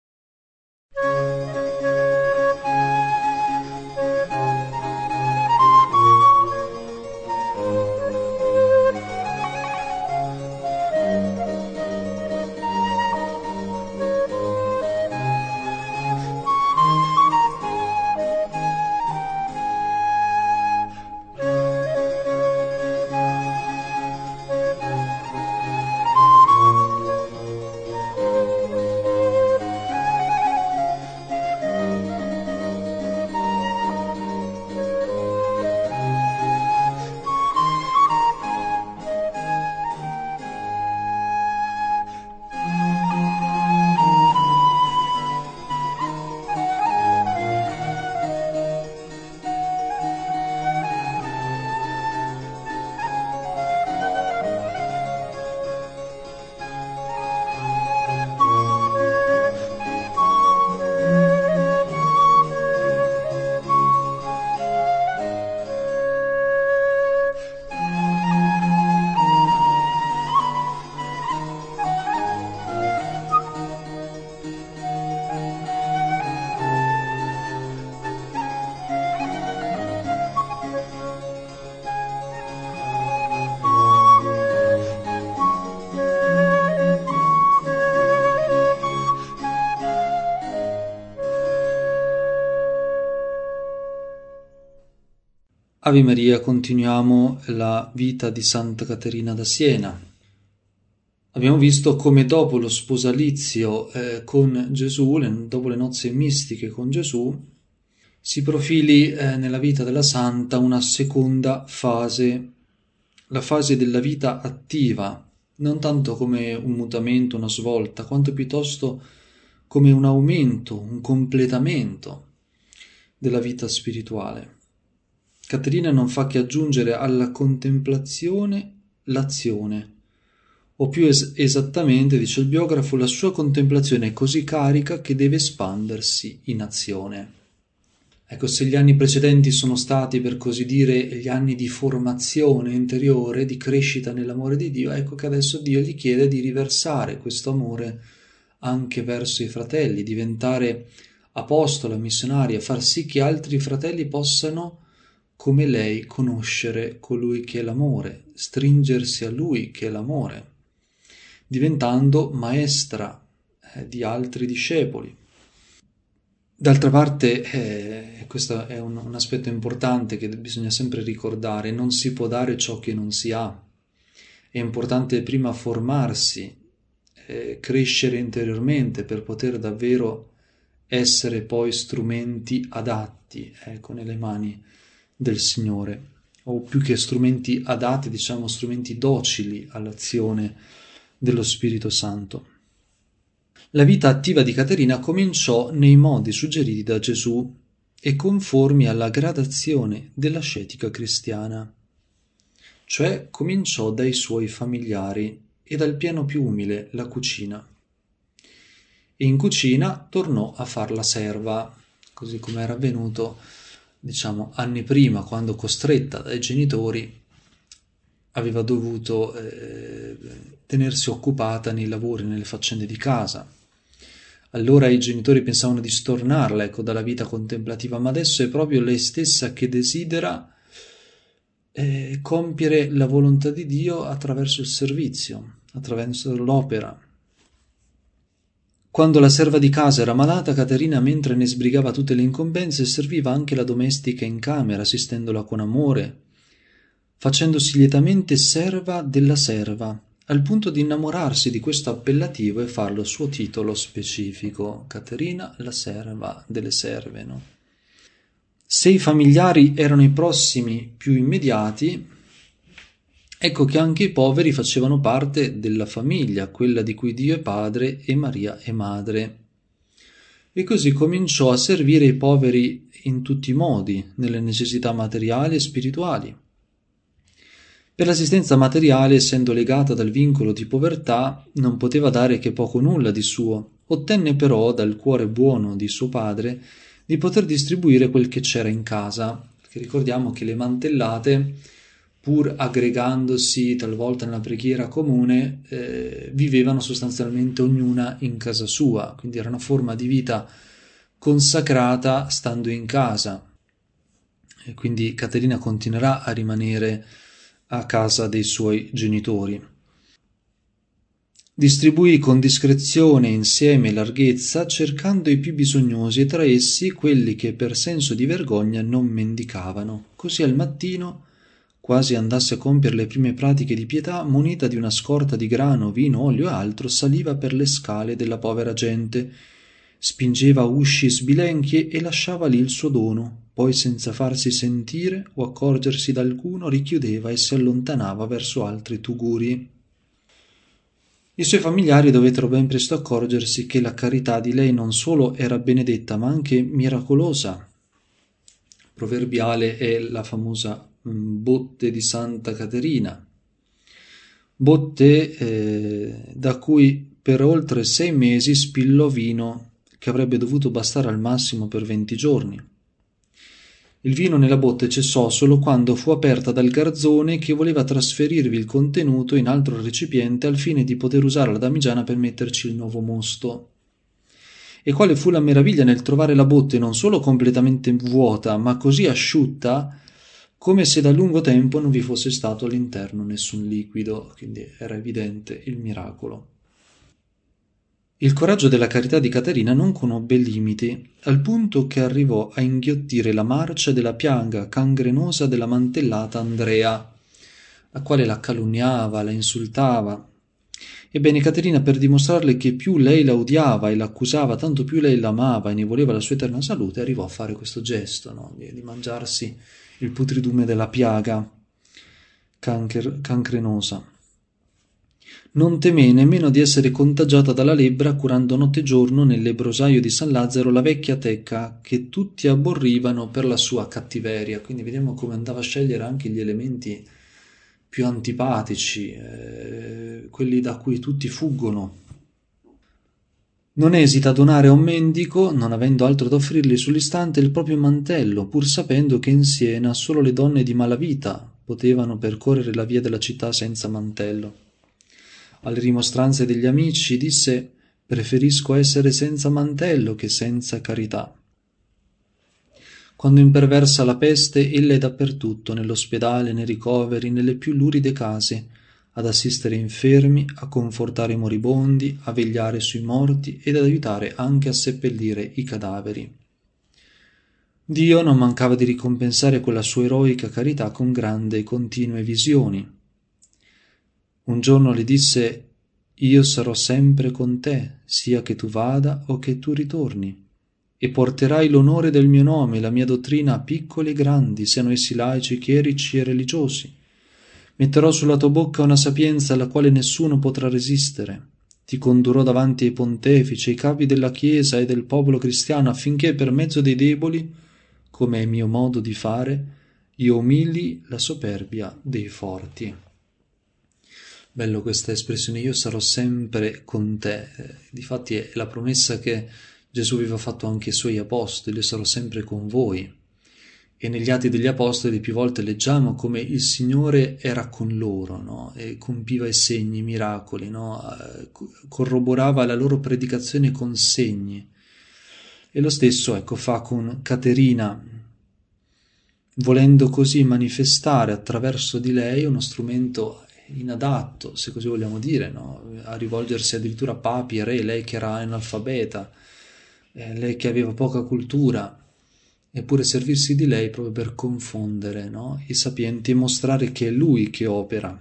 Ave Maria, continuiamo la vita di Santa Caterina da Siena. Abbiamo visto come dopo lo sposalizio con Gesù, dopo le nozze mistiche con Gesù, si profili nella vita della Santa una seconda fase, la fase della vita attiva, non tanto come un mutamento, una svolta, quanto piuttosto come un aumento, un completamento della vita spirituale. Caterina non fa che aggiungere alla contemplazione l'azione, o più esattamente, dice il biografo, la sua contemplazione è così carica che deve espandersi in azione. Ecco, se gli anni precedenti sono stati, per così dire, gli anni di formazione interiore, di crescita nell'amore di Dio, ecco che adesso Dio gli chiede di riversare questo amore anche verso i fratelli, diventare apostola, missionaria, far sì che altri fratelli possano, come lei, conoscere colui che è l'amore, stringersi a lui che è l'amore, diventando maestra di altri discepoli. D'altra parte, questo è un aspetto importante che bisogna sempre ricordare: non si può dare ciò che non si ha. è importante prima formarsi, crescere interiormente per poter davvero essere poi strumenti adatti, ecco, nelle mani del Signore, o più che strumenti adatti, diciamo strumenti docili all'azione dello Spirito Santo. La vita attiva di Caterina cominciò nei modi suggeriti da Gesù e conformi alla gradazione dell'ascetica cristiana, cioè cominciò dai suoi familiari e dal piano più umile, la cucina. E in cucina tornò a far la serva, così come era avvenuto, diciamo, anni prima, quando costretta dai genitori aveva dovuto tenersi occupata nei lavori, nelle faccende di casa. Allora i genitori pensavano di stornarla, ecco, dalla vita contemplativa, ma adesso è proprio lei stessa che desidera compiere la volontà di Dio attraverso il servizio, attraverso l'opera. Quando la serva di casa era malata, Caterina, mentre ne sbrigava tutte le incombenze, serviva anche la domestica in camera, assistendola con amore, facendosi lietamente serva della serva, al punto di innamorarsi di questo appellativo e farlo suo titolo specifico: Caterina, la serva delle serve, no? Se i familiari erano i prossimi più immediati, ecco che anche i poveri facevano parte della famiglia, quella di cui Dio è padre e Maria è madre. E così cominciò a servire i poveri in tutti i modi, nelle necessità materiali e spirituali. Per l'assistenza materiale, essendo legata dal vincolo di povertà, non poteva dare che poco o nulla di suo. Ottenne però dal cuore buono di suo padre di poter distribuire quel che c'era in casa, perché ricordiamo che le mantellate, pur aggregandosi talvolta nella preghiera comune, vivevano sostanzialmente ognuna in casa sua, quindi era una forma di vita consacrata stando in casa. E quindi Caterina continuerà a rimanere a casa dei suoi genitori. Distribuì con discrezione, insieme e larghezza, cercando i più bisognosi e tra essi quelli che per senso di vergogna non mendicavano. Così al mattino, quasi andasse a compiere le prime pratiche di pietà, munita di una scorta di grano, vino, olio e altro, saliva per le scale della povera gente, spingeva usci sbilenchi e lasciava lì il suo dono, poi senza farsi sentire o accorgersi d'alcuno richiudeva e si allontanava verso altri tuguri. I suoi familiari dovettero ben presto accorgersi che la carità di lei non solo era benedetta ma anche miracolosa. Proverbiale è la famosa botte di Santa Caterina, botte da cui per oltre 6 mesi spillò vino che avrebbe dovuto bastare al massimo per 20 giorni. Il vino nella botte cessò solo quando fu aperta dal garzone che voleva trasferirvi il contenuto in altro recipiente al fine di poter usare la damigiana per metterci il nuovo mosto. E quale fu la meraviglia nel trovare la botte non solo completamente vuota, ma così asciutta come se da lungo tempo non vi fosse stato all'interno nessun liquido, quindi era evidente il miracolo. Il coraggio della carità di Caterina non conobbe limiti, al punto che arrivò a inghiottire la marcia della piaga cangrenosa della mantellata Andrea, la quale la calunniava, la insultava. Ebbene, Caterina, per dimostrarle che più lei la odiava e l'accusava, tanto più lei l'amava e ne voleva la sua eterna salute, arrivò a fare questo gesto, no? Di mangiarsi il putridume della piaga cancrenosa. Non temé nemmeno di essere contagiata dalla lebbra, curando notte e giorno nel lebbrosaio di San Lazzaro la vecchia Tecca, che tutti abborrivano per la sua cattiveria. Quindi vediamo come andava a scegliere anche gli elementi più antipatici, quelli da cui tutti fuggono. Non esita a donare a un mendico, non avendo altro da offrirgli sull'istante, il proprio mantello, pur sapendo che in Siena solo le donne di malavita potevano percorrere la via della città senza mantello. Alle rimostranze degli amici disse: «Preferisco essere senza mantello che senza carità». Quando imperversa la peste, ella è dappertutto, nell'ospedale, nei ricoveri, nelle più luride case, ad assistere infermi, a confortare i moribondi, a vegliare sui morti ed ad aiutare anche a seppellire i cadaveri. Dio non mancava di ricompensare quella sua eroica carità con grandi e continue visioni. Un giorno le disse: io sarò sempre con te, sia che tu vada o che tu ritorni, e porterai l'onore del mio nome e la mia dottrina a piccoli e grandi, siano essi laici, chierici e religiosi. Metterò sulla tua bocca una sapienza alla quale nessuno potrà resistere. Ti condurrò davanti ai pontefici, ai capi della Chiesa e del popolo cristiano, affinché per mezzo dei deboli, come è mio modo di fare, io umili la superbia dei forti. Bello questa espressione, io sarò sempre con te. Difatti è la promessa che Gesù aveva fatto anche ai suoi apostoli: io sarò sempre con voi. E negli Atti degli Apostoli più volte leggiamo come il Signore era con loro, no? E compiva i segni, i miracoli, no? Corroborava la loro predicazione con segni. E lo stesso, ecco, fa con Caterina, volendo così manifestare attraverso di lei uno strumento inadatto, se così vogliamo dire, no? A rivolgersi addirittura a papi e re, lei che era analfabeta, lei che aveva poca cultura, eppure servirsi di lei proprio per confondere, no, i sapienti e mostrare che è lui che opera.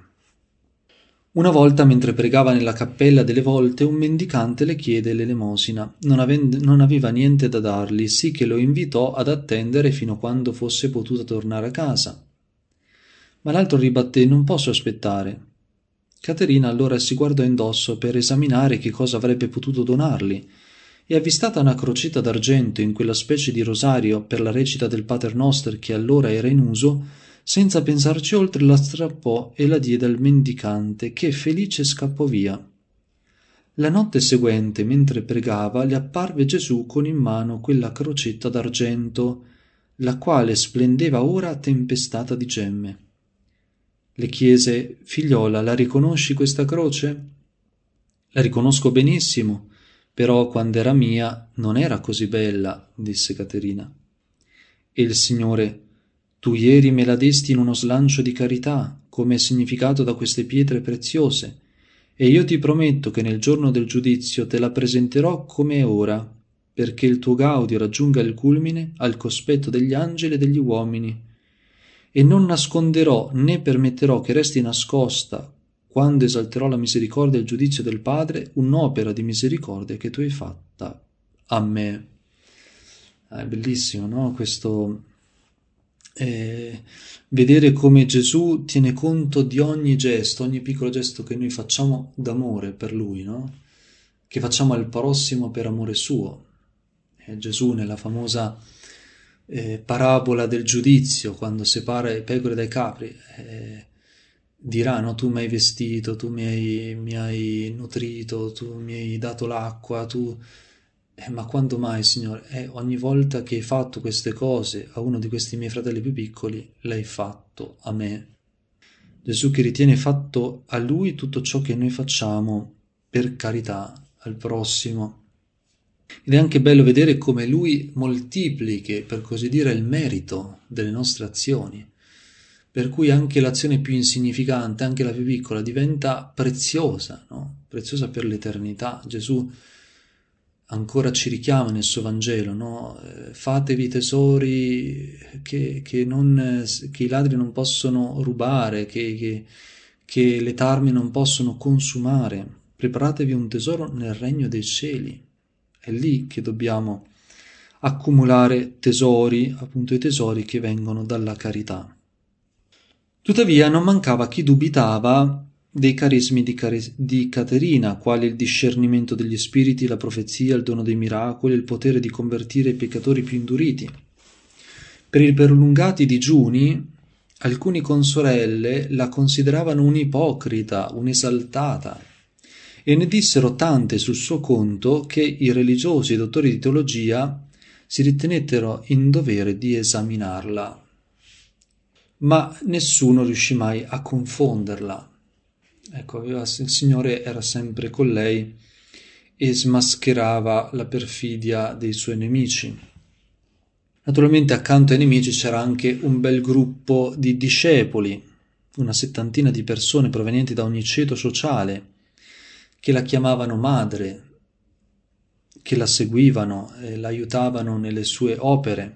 Una volta, mentre pregava nella cappella delle Volte, un mendicante le chiede l'elemosina. Non aveva niente da dargli, sì che lo invitò ad attendere fino a quando fosse potuta tornare a casa. Ma l'altro ribatté: non posso aspettare. Caterina allora si guardò indosso per esaminare che cosa avrebbe potuto donargli, e avvistata una crocetta d'argento in quella specie di rosario per la recita del Pater Noster che allora era in uso, senza pensarci oltre la strappò e la diede al mendicante, che felice scappò via. La notte seguente, mentre pregava, le apparve Gesù con in mano quella crocetta d'argento, la quale splendeva ora tempestata di gemme. Le chiese: figliola, la riconosci questa croce? La riconosco benissimo, però quando era mia non era così bella, disse Caterina. E il Signore: tu ieri me la desti in uno slancio di carità, come è significato da queste pietre preziose, e io ti prometto che nel giorno del giudizio te la presenterò come è ora, perché il tuo gaudio raggiunga il culmine al cospetto degli angeli e degli uomini. E non nasconderò né permetterò che resti nascosta, quando esalterò la misericordia e il giudizio del Padre, un'opera di misericordia che tu hai fatta a me. È bellissimo, no? Questo vedere come Gesù tiene conto di ogni gesto, ogni piccolo gesto che noi facciamo d'amore per Lui, no? Che facciamo al prossimo per amore suo. Gesù nella famosa parabola del giudizio, quando separa le pecore dai capri, dirà, no, tu mi hai vestito, tu mi hai nutrito, tu mi hai dato l'acqua, tu... ma quando mai, Signore? Ogni volta che hai fatto queste cose a uno di questi miei fratelli più piccoli, l'hai fatto a me. Gesù che ritiene fatto a Lui tutto ciò che noi facciamo per carità al prossimo. Ed è anche bello vedere come Lui moltiplichi, per così dire, il merito delle nostre azioni, per cui anche l'azione più insignificante, anche la più piccola, diventa preziosa, no? Preziosa per l'eternità. Gesù ancora ci richiama nel suo Vangelo, no? Fatevi tesori che i ladri non possono rubare, che le tarme non possono consumare. Preparatevi un tesoro nel regno dei cieli. È lì che dobbiamo accumulare tesori, appunto i tesori che vengono dalla carità. Tuttavia non mancava chi dubitava dei carismi di Caterina, quali il discernimento degli spiriti, la profezia, il dono dei miracoli, il potere di convertire i peccatori più induriti. Per i prolungati digiuni, alcuni consorelle la consideravano un'ipocrita, un'esaltata, e ne dissero tante sul suo conto che i religiosi e i dottori di teologia si ritenettero in dovere di esaminarla. Ma nessuno riuscì mai a confonderla. Ecco, il Signore era sempre con lei e smascherava la perfidia dei suoi nemici. Naturalmente accanto ai nemici c'era anche un bel gruppo di discepoli, una settantina di persone provenienti da ogni ceto sociale, che la chiamavano madre, che la seguivano e la aiutavano nelle sue opere,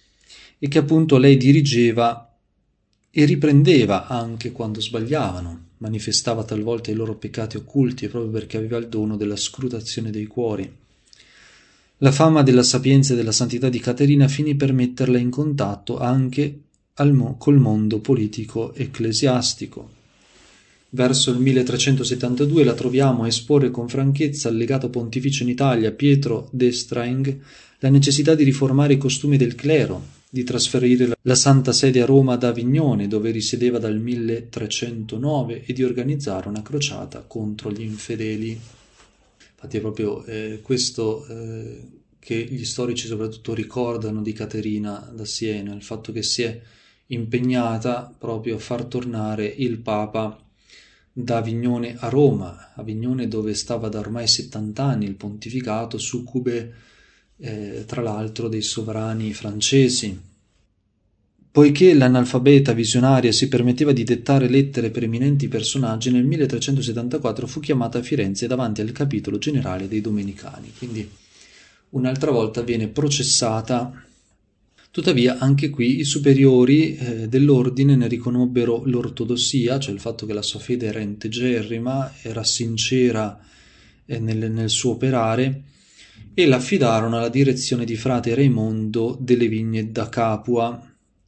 e che appunto lei dirigeva e riprendeva anche quando sbagliavano. manifestava talvolta i loro peccati occulti, e proprio perché aveva il dono della scrutazione dei cuori. La fama della sapienza e della santità di Caterina finì per metterla in contatto anche col mondo politico ecclesiastico. Verso il 1372 la troviamo a esporre con franchezza al legato pontificio in Italia, Pietro d'Estreing, la necessità di riformare i costumi del clero, di trasferire la Santa Sede a Roma da Avignone, dove risiedeva dal 1309, e di organizzare una crociata contro gli infedeli. Infatti è proprio questo che gli storici soprattutto ricordano di Caterina da Siena, il fatto che si è impegnata proprio a far tornare il Papa da Avignone a Roma, Avignone dove stava da ormai 70 anni il pontificato, succube tra l'altro dei sovrani francesi. Poiché l'analfabeta visionaria si permetteva di dettare lettere per eminenti personaggi, nel 1374 fu chiamata a Firenze davanti al capitolo generale dei Domenicani, quindi un'altra volta viene processata. Tuttavia anche qui i superiori dell'ordine ne riconobbero l'ortodossia, cioè il fatto che la sua fede era integerrima, era sincera nel suo operare, e l'affidarono alla direzione di frate Raimondo delle Vigne da Capua,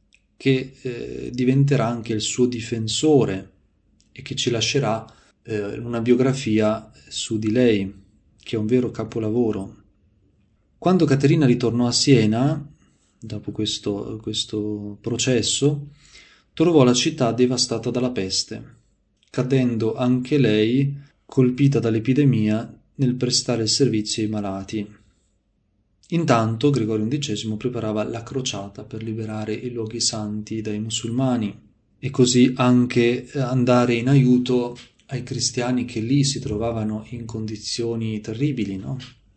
che diventerà anche il suo difensore e che ci lascerà una biografia su di lei, che è un vero capolavoro. Quando Caterina ritornò a Siena, dopo questo processo, trovò la città devastata dalla peste, cadendo anche lei, colpita dall'epidemia, nel prestare il servizio ai malati. Intanto Gregorio XI preparava la crociata per liberare i luoghi santi dai musulmani e così anche andare in aiuto ai cristiani che lì si trovavano in condizioni terribili, no?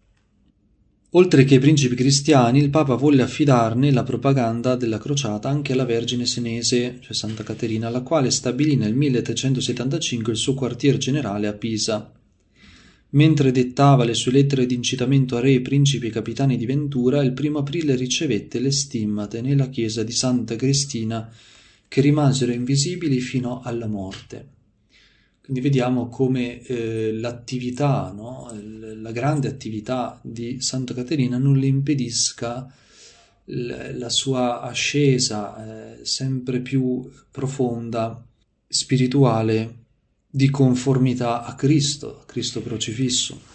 Oltre che ai principi cristiani, il Papa volle affidarne la propaganda della crociata anche alla Vergine Senese, cioè Santa Caterina, la quale stabilì nel 1375 il suo quartier generale a Pisa. Mentre dettava le sue lettere di incitamento a re, principi e capitani di ventura, il 1° aprile ricevette le stimmate nella chiesa di Santa Cristina, che rimasero invisibili fino alla morte. Quindi vediamo come l'attività, no? La grande attività di Santa Caterina non le impedisca la sua ascesa sempre più profonda, spirituale, di conformità a Cristo crocifisso.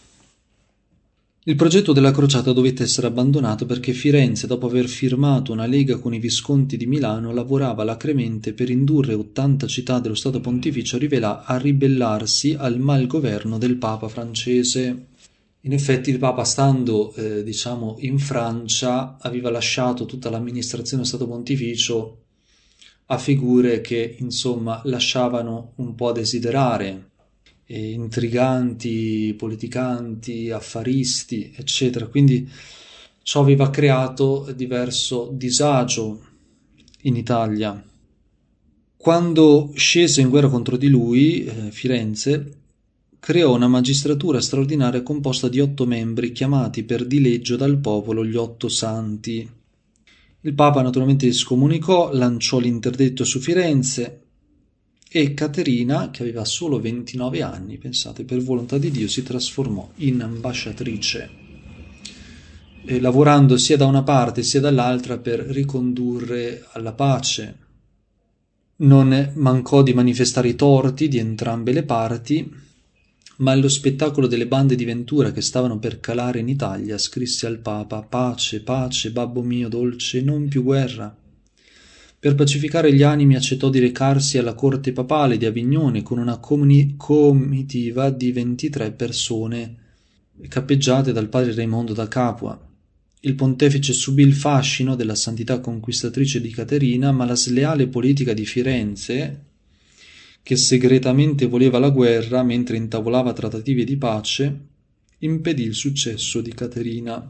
Il progetto della crociata dovette essere abbandonato perché Firenze, dopo aver firmato una lega con i Visconti di Milano, lavorava alacremente per indurre 80 città dello Stato Pontificio a ribellarsi al malgoverno del Papa francese. In effetti il Papa, stando in Francia, aveva lasciato tutta l'amministrazione dello Stato Pontificio a figure che insomma lasciavano un po' a desiderare, intriganti, politicanti, affaristi, eccetera. Quindi ciò aveva creato diverso disagio in Italia. Quando scese in guerra contro di lui, Firenze creò una magistratura straordinaria composta di 8 membri chiamati per dileggio dal popolo gli 8 santi. Il Papa naturalmente li scomunicò, lanciò l'interdetto su Firenze e Caterina, che aveva solo 29 anni, pensate, per volontà di Dio si trasformò in ambasciatrice, lavorando sia da una parte sia dall'altra per ricondurre alla pace. Non mancò di manifestare i torti di entrambe le parti, ma allo spettacolo delle bande di Ventura che stavano per calare in Italia scrisse al Papa: «Pace, pace, babbo mio dolce, non più guerra». Per pacificare gli animi accettò di recarsi alla corte papale di Avignone con una comitiva di 23 persone, cappeggiate dal padre Raimondo da Capua. Il pontefice subì il fascino della santità conquistatrice di Caterina, ma la sleale politica di Firenze, che segretamente voleva la guerra mentre intavolava trattative di pace, impedì il successo di Caterina.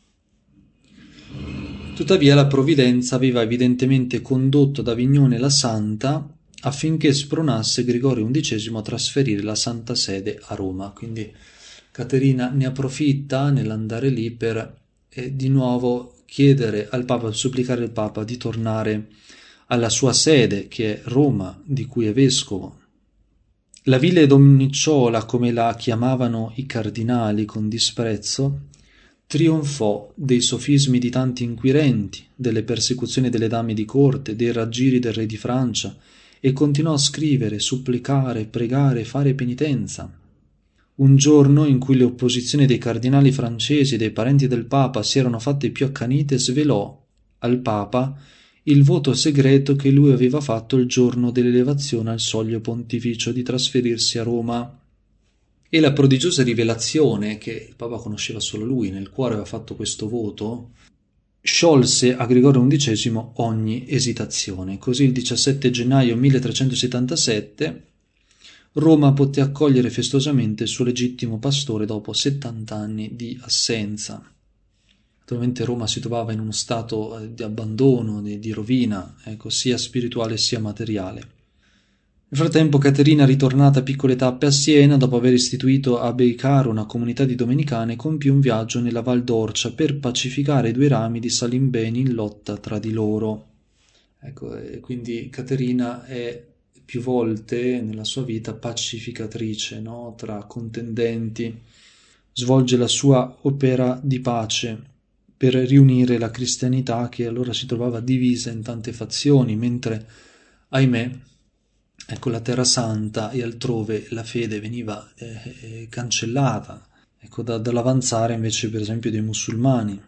Tuttavia la provvidenza aveva evidentemente condotto ad Avignone la Santa affinché spronasse Gregorio XI a trasferire la Santa Sede a Roma. Quindi Caterina ne approfitta nell'andare lì per di nuovo chiedere al Papa, supplicare il Papa di tornare alla sua sede, che è Roma, di cui è vescovo. La vile donnicciola, come la chiamavano i cardinali con disprezzo, trionfò dei sofismi di tanti inquirenti, delle persecuzioni delle dame di corte, dei raggiri del re di Francia, e continuò a scrivere, supplicare, pregare, fare penitenza. Un giorno in cui le opposizioni dei cardinali francesi e dei parenti del Papa si erano fatte più accanite, svelò al Papa il voto segreto che lui aveva fatto il giorno dell'elevazione al soglio pontificio di trasferirsi a Roma. E la prodigiosa rivelazione, che il Papa conosceva solo lui, nel cuore aveva fatto questo voto, sciolse a Gregorio XI ogni esitazione. Così il 17 gennaio 1377 Roma poté accogliere festosamente il suo legittimo pastore dopo 70 anni di assenza. Naturalmente Roma si trovava in uno stato di abbandono, di rovina, ecco, sia spirituale sia materiale. Nel frattempo Caterina, ritornata a piccole tappe a Siena, dopo aver istituito a Beicaro una comunità di domenicane, compì un viaggio nella Val d'Orcia per pacificare i due rami di Salimbeni in lotta tra di loro. Ecco, quindi Caterina è più volte nella sua vita pacificatrice, no? Tra contendenti, svolge la sua opera di pace per riunire la cristianità, che allora si trovava divisa in tante fazioni, mentre, ahimè, ecco, la Terra Santa e altrove la fede veniva cancellata, ecco, dall'avanzare invece per esempio dei musulmani.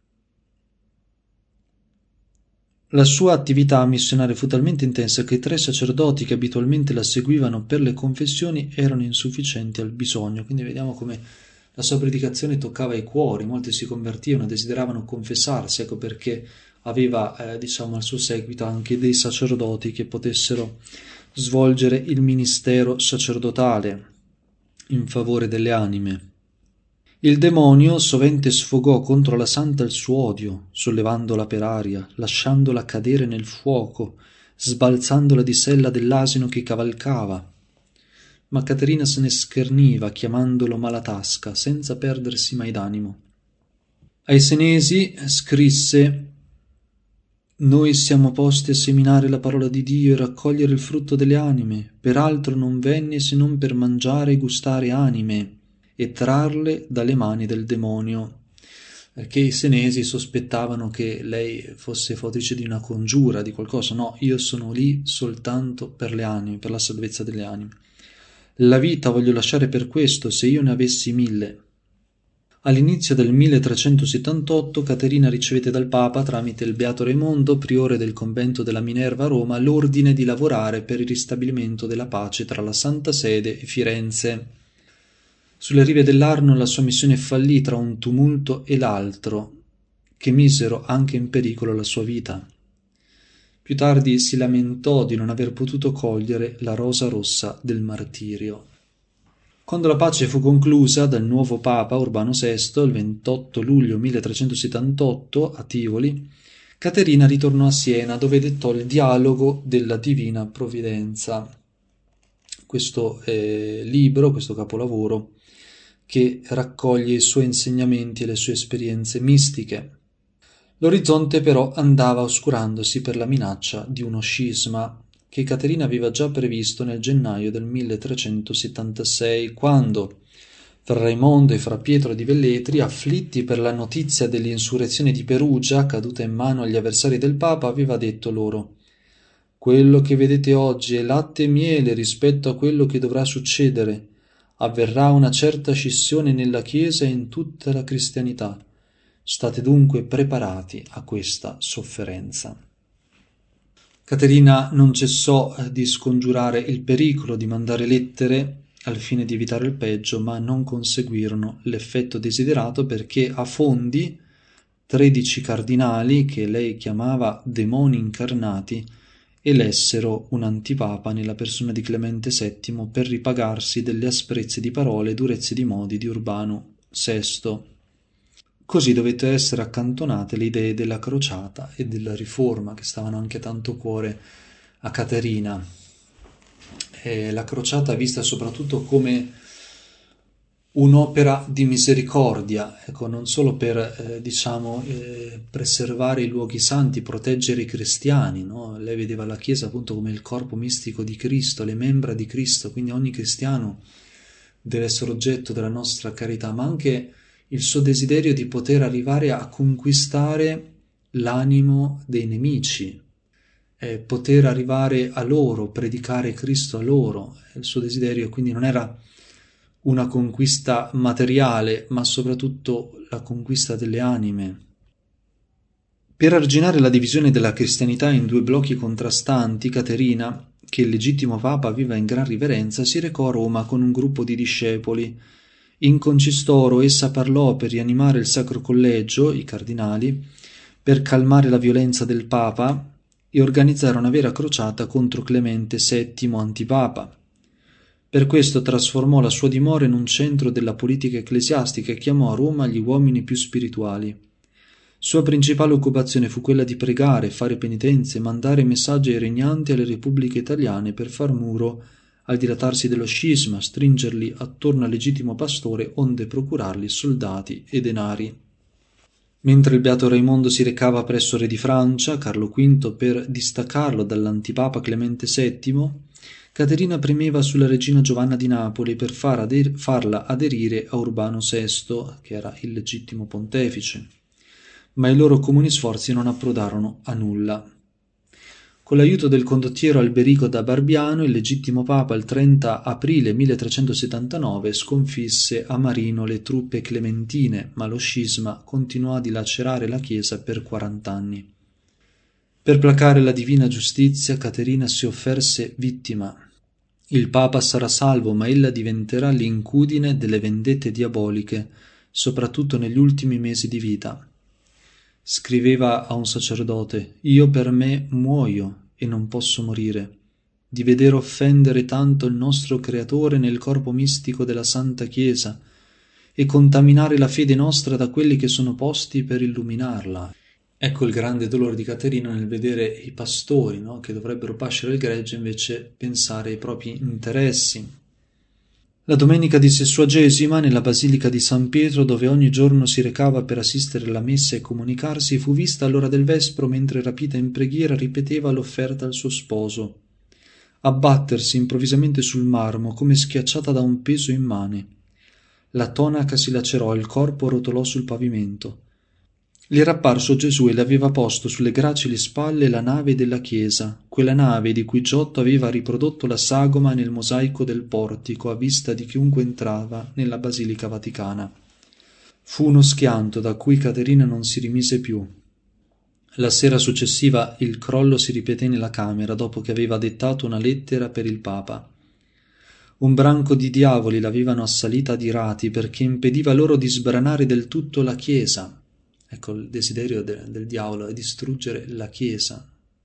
La sua attività missionaria fu talmente intensa che 3 sacerdoti che abitualmente la seguivano per le confessioni erano insufficienti al bisogno. Quindi vediamo come la sua predicazione toccava i cuori, molti si convertivano, desideravano confessarsi, ecco perché aveva al suo seguito anche dei sacerdoti che potessero svolgere il ministero sacerdotale in favore delle anime. Il demonio sovente sfogò contro la santa il suo odio, sollevandola per aria, lasciandola cadere nel fuoco, sbalzandola di sella dell'asino che cavalcava. Ma Caterina se ne scherniva, chiamandolo malatasca, senza perdersi mai d'animo. Ai Senesi scrisse: «Noi siamo posti a seminare la parola di Dio e raccogliere il frutto delle anime, peraltro non venne se non per mangiare e gustare anime e trarle dalle mani del demonio», perché i Senesi sospettavano che lei fosse fautrice di una congiura, di qualcosa. No, io sono lì soltanto per le anime, per la salvezza delle anime. La vita voglio lasciare per questo, se io ne avessi 1000. All'inizio del 1378 Caterina ricevette dal Papa, tramite il Beato Raimondo, priore del convento della Minerva a Roma, l'ordine di lavorare per il ristabilimento della pace tra la Santa Sede e Firenze. Sulle rive dell'Arno la sua missione fallì tra un tumulto e l'altro, che misero anche in pericolo la sua vita. Più tardi si lamentò di non aver potuto cogliere la rosa rossa del martirio. Quando la pace fu conclusa dal nuovo Papa Urbano VI, il 28 luglio 1378, a Tivoli, Caterina ritornò a Siena, dove dettò il Dialogo della Divina Provvidenza. Questo libro, questo capolavoro, che raccoglie i suoi insegnamenti e le sue esperienze mistiche. L'orizzonte però andava oscurandosi per la minaccia di uno scisma che Caterina aveva già previsto nel gennaio del 1376, quando, fra Raimondo e fra Pietro di Velletri, afflitti per la notizia dell'insurrezione di Perugia, caduta in mano agli avversari del Papa, aveva detto loro: «Quello che vedete oggi è latte e miele rispetto a quello che dovrà succedere. Avverrà una certa scissione nella Chiesa e in tutta la cristianità. State dunque preparati a questa sofferenza». Caterina non cessò di scongiurare il pericolo, di mandare lettere al fine di evitare il peggio, ma non conseguirono l'effetto desiderato, perché a Fondi 13 cardinali, che lei chiamava demoni incarnati, elessero un antipapa nella persona di Clemente VII per ripagarsi delle asprezze di parole e durezze di modi di Urbano VI. Così dovettero essere accantonate le idee della crociata e della riforma, che stavano anche tanto a cuore a Caterina. La crociata vista soprattutto come un'opera di misericordia, ecco, non solo per, preservare i luoghi santi, proteggere i cristiani, no? Lei vedeva la Chiesa appunto come il corpo mistico di Cristo, le membra di Cristo, quindi ogni cristiano deve essere oggetto della nostra carità, ma anche il suo desiderio di poter arrivare a conquistare l'animo dei nemici, poter arrivare a loro, predicare Cristo a loro. Il suo desiderio quindi non era una conquista materiale, ma soprattutto la conquista delle anime. Per arginare la divisione della cristianità in due blocchi contrastanti, Caterina, che il legittimo Papa aveva in gran riverenza, si recò a Roma con un gruppo di discepoli. In concistoro essa parlò per rianimare il Sacro Collegio, i cardinali, per calmare la violenza del Papa e organizzare una vera crociata contro Clemente VII antipapa. Per questo trasformò la sua dimora in un centro della politica ecclesiastica e chiamò a Roma gli uomini più spirituali. Sua principale occupazione fu quella di pregare, fare penitenze, mandare messaggi ai regnanti e alle repubbliche italiane per far muro al dilatarsi dello scisma, stringerli attorno al legittimo pastore onde procurargli soldati e denari. Mentre il beato Raimondo si recava presso il re di Francia, Carlo V, per distaccarlo dall'antipapa Clemente VII, Caterina premeva sulla regina Giovanna di Napoli per farla aderire a Urbano VI, che era il legittimo pontefice, ma i loro comuni sforzi non approdarono a nulla. Con l'aiuto del condottiero Alberico da Barbiano, il legittimo papa il 30 aprile 1379 sconfisse a Marino le truppe clementine, ma lo scisma continuò a dilacerare la Chiesa per 40 anni. Per placare la divina giustizia, Caterina si offerse vittima. Il Papa sarà salvo, ma ella diventerà l'incudine delle vendette diaboliche, soprattutto negli ultimi mesi di vita. Scriveva a un sacerdote: «Io per me muoio e non posso morire, di vedere offendere tanto il nostro Creatore nel corpo mistico della Santa Chiesa e contaminare la fede nostra da quelli che sono posti per illuminarla». Ecco il grande dolore di Caterina nel vedere i pastori, no, che dovrebbero pascere il gregge, invece pensare ai propri interessi. La domenica di Sessuagesima, nella Basilica di San Pietro, dove ogni giorno si recava per assistere alla messa e comunicarsi, fu vista all'ora del vespro, mentre rapita in preghiera ripeteva l'offerta al suo sposo, abbattersi improvvisamente sul marmo come schiacciata da un peso immane. La tonaca si lacerò, il corpo rotolò sul pavimento. Le era apparso Gesù e le aveva posto sulle gracili spalle la nave della chiesa, quella nave di cui Giotto aveva riprodotto la sagoma nel mosaico del portico a vista di chiunque entrava nella Basilica Vaticana. Fu uno schianto da cui Caterina non si rimise più. La sera successiva il crollo si ripeté nella camera dopo che aveva dettato una lettera per il Papa. Un branco di diavoli l'avevano assalita adirati perché impediva loro di sbranare del tutto la Chiesa. Ecco, il desiderio del diavolo è distruggere la Chiesa.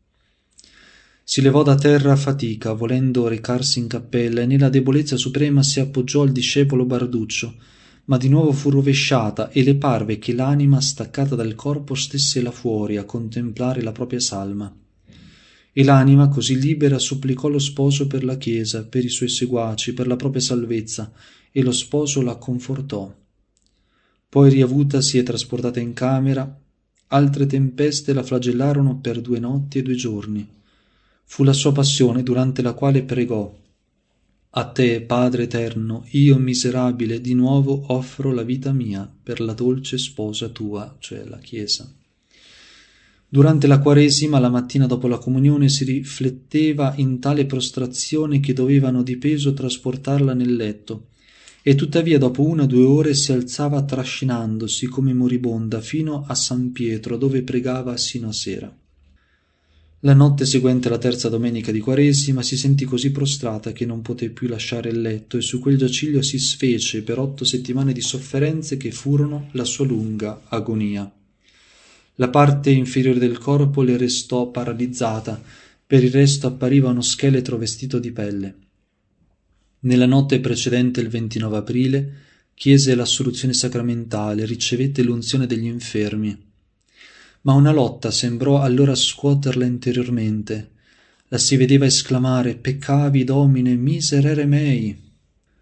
Si levò da terra a fatica, volendo recarsi in cappella, e nella debolezza suprema si appoggiò al discepolo Barduccio, ma di nuovo fu rovesciata e le parve che l'anima staccata dal corpo stesse là fuori a contemplare la propria salma. E l'anima, così libera, supplicò lo sposo per la Chiesa, per i suoi seguaci, per la propria salvezza, e lo sposo la confortò. Poi riavuta si è trasportata in camera, altre tempeste la flagellarono per 2 notti e 2 giorni. Fu la sua passione durante la quale pregò: «A te, Padre eterno, io miserabile di nuovo offro la vita mia per la dolce sposa tua», cioè la Chiesa. Durante la Quaresima, la mattina dopo la comunione, si rifletteva in tale prostrazione che dovevano di peso trasportarla nel letto, e tuttavia dopo 1 o 2 ore si alzava trascinandosi come moribonda fino a San Pietro, dove pregava sino a sera. La notte seguente alla terza domenica di Quaresima si sentì così prostrata che non poté più lasciare il letto, e su quel giaciglio si sfece per 8 settimane di sofferenze che furono la sua lunga agonia. La parte inferiore del corpo le restò paralizzata, per il resto appariva uno scheletro vestito di pelle. Nella notte precedente il 29 aprile chiese l'assoluzione sacramentale, ricevette l'unzione degli infermi. Ma una lotta sembrò allora scuoterla interiormente. La si vedeva esclamare: «Peccavi, Domine, miserere mei».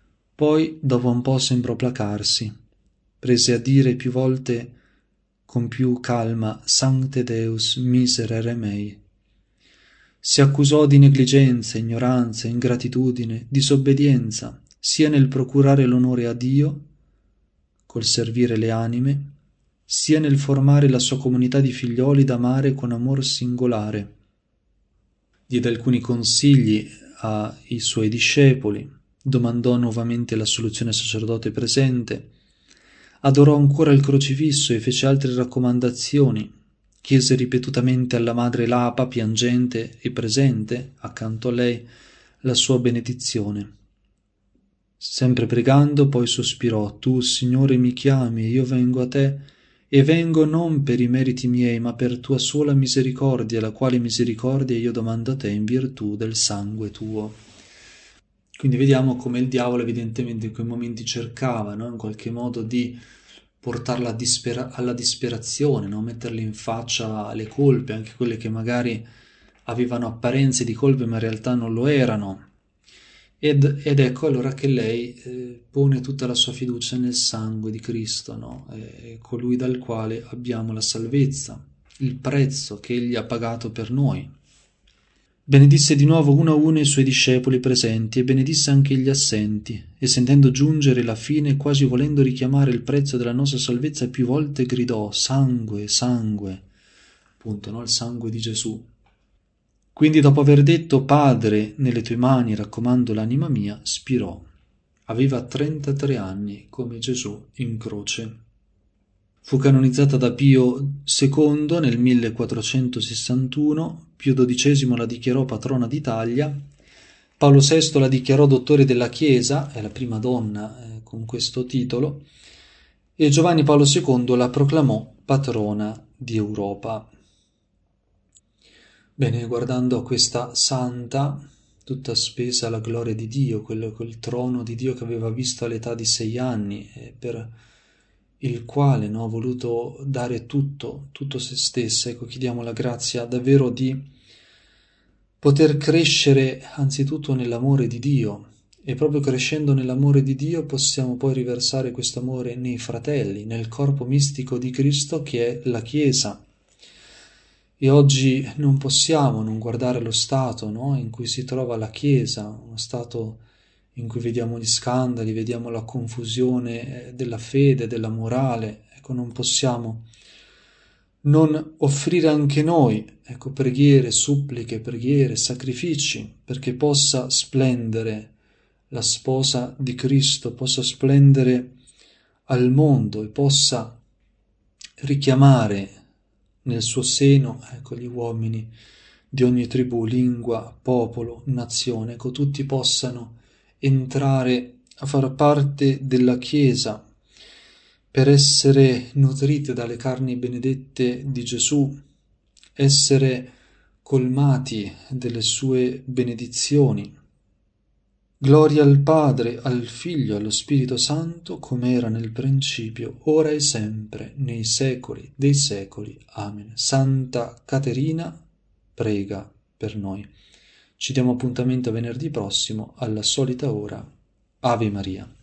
Poi, dopo un po', sembrò placarsi. Prese a dire più volte con più calma Sancte Deus miserere mei. Si accusò di negligenza, ignoranza, ingratitudine, disobbedienza, sia nel procurare l'onore a Dio, col servire le anime, sia nel formare la sua comunità di figlioli d'amare con amor singolare. Diede alcuni consigli ai suoi discepoli, domandò nuovamente l'assoluzione al sacerdote presente, adorò ancora il crocifisso e fece altre raccomandazioni, chiese ripetutamente alla madre Lapa, piangente e presente, accanto a lei, la sua benedizione. Sempre pregando, poi sospirò: Tu, Signore, mi chiami, e io vengo a te, e vengo non per i meriti miei, ma per tua sola misericordia, la quale misericordia io domando a te in virtù del sangue tuo. Quindi vediamo come il diavolo evidentemente in quei momenti cercava, no? In qualche modo di portarla alla disperazione, no? Metterle in faccia le colpe, anche quelle che magari avevano apparenze di colpe ma in realtà non lo erano. Ed ecco allora che lei pone tutta la sua fiducia nel sangue di Cristo, no? È colui dal quale abbiamo la salvezza, il prezzo che egli ha pagato per noi. Benedisse di nuovo uno a uno i suoi discepoli presenti e benedisse anche gli assenti, e sentendo giungere la fine, quasi volendo richiamare il prezzo della nostra salvezza, più volte gridò: Sangue, sangue, appunto, no? Il sangue di Gesù. Quindi, dopo aver detto: Padre, nelle tue mani raccomando l'anima mia, spirò. Aveva 33 anni, come Gesù in croce. Fu canonizzata da Pio II nel 1461, Pio XII la dichiarò patrona d'Italia, Paolo VI la dichiarò dottore della Chiesa, è la prima donna con questo titolo, e Giovanni Paolo II la proclamò patrona di Europa. Bene, guardando a questa santa, tutta spesa alla gloria di Dio, quel trono di Dio che aveva visto all'età di 6 anni, per il quale ha voluto dare tutto se stessa. Ecco, chiediamo la grazia davvero di poter crescere anzitutto nell'amore di Dio, e proprio crescendo nell'amore di Dio possiamo poi riversare questo amore nei fratelli, nel corpo mistico di Cristo che è la Chiesa. E oggi non possiamo non guardare lo stato, no, in cui si trova la Chiesa, uno stato in cui vediamo gli scandali, vediamo la confusione della fede, della morale. Ecco, non possiamo non offrire anche noi, ecco, preghiere, sacrifici, perché possa splendere la sposa di Cristo, possa splendere al mondo e possa richiamare nel suo seno, ecco, gli uomini di ogni tribù, lingua, popolo, nazione, ecco, tutti possano entrare a far parte della Chiesa per essere nutrite dalle carni benedette di Gesù, essere colmati delle sue benedizioni. Gloria al Padre, al Figlio e allo Spirito Santo, come era nel principio, ora e sempre, nei secoli dei secoli. Amen. Santa Caterina, prega per noi. Ci diamo appuntamento a venerdì prossimo, alla solita ora. Ave Maria.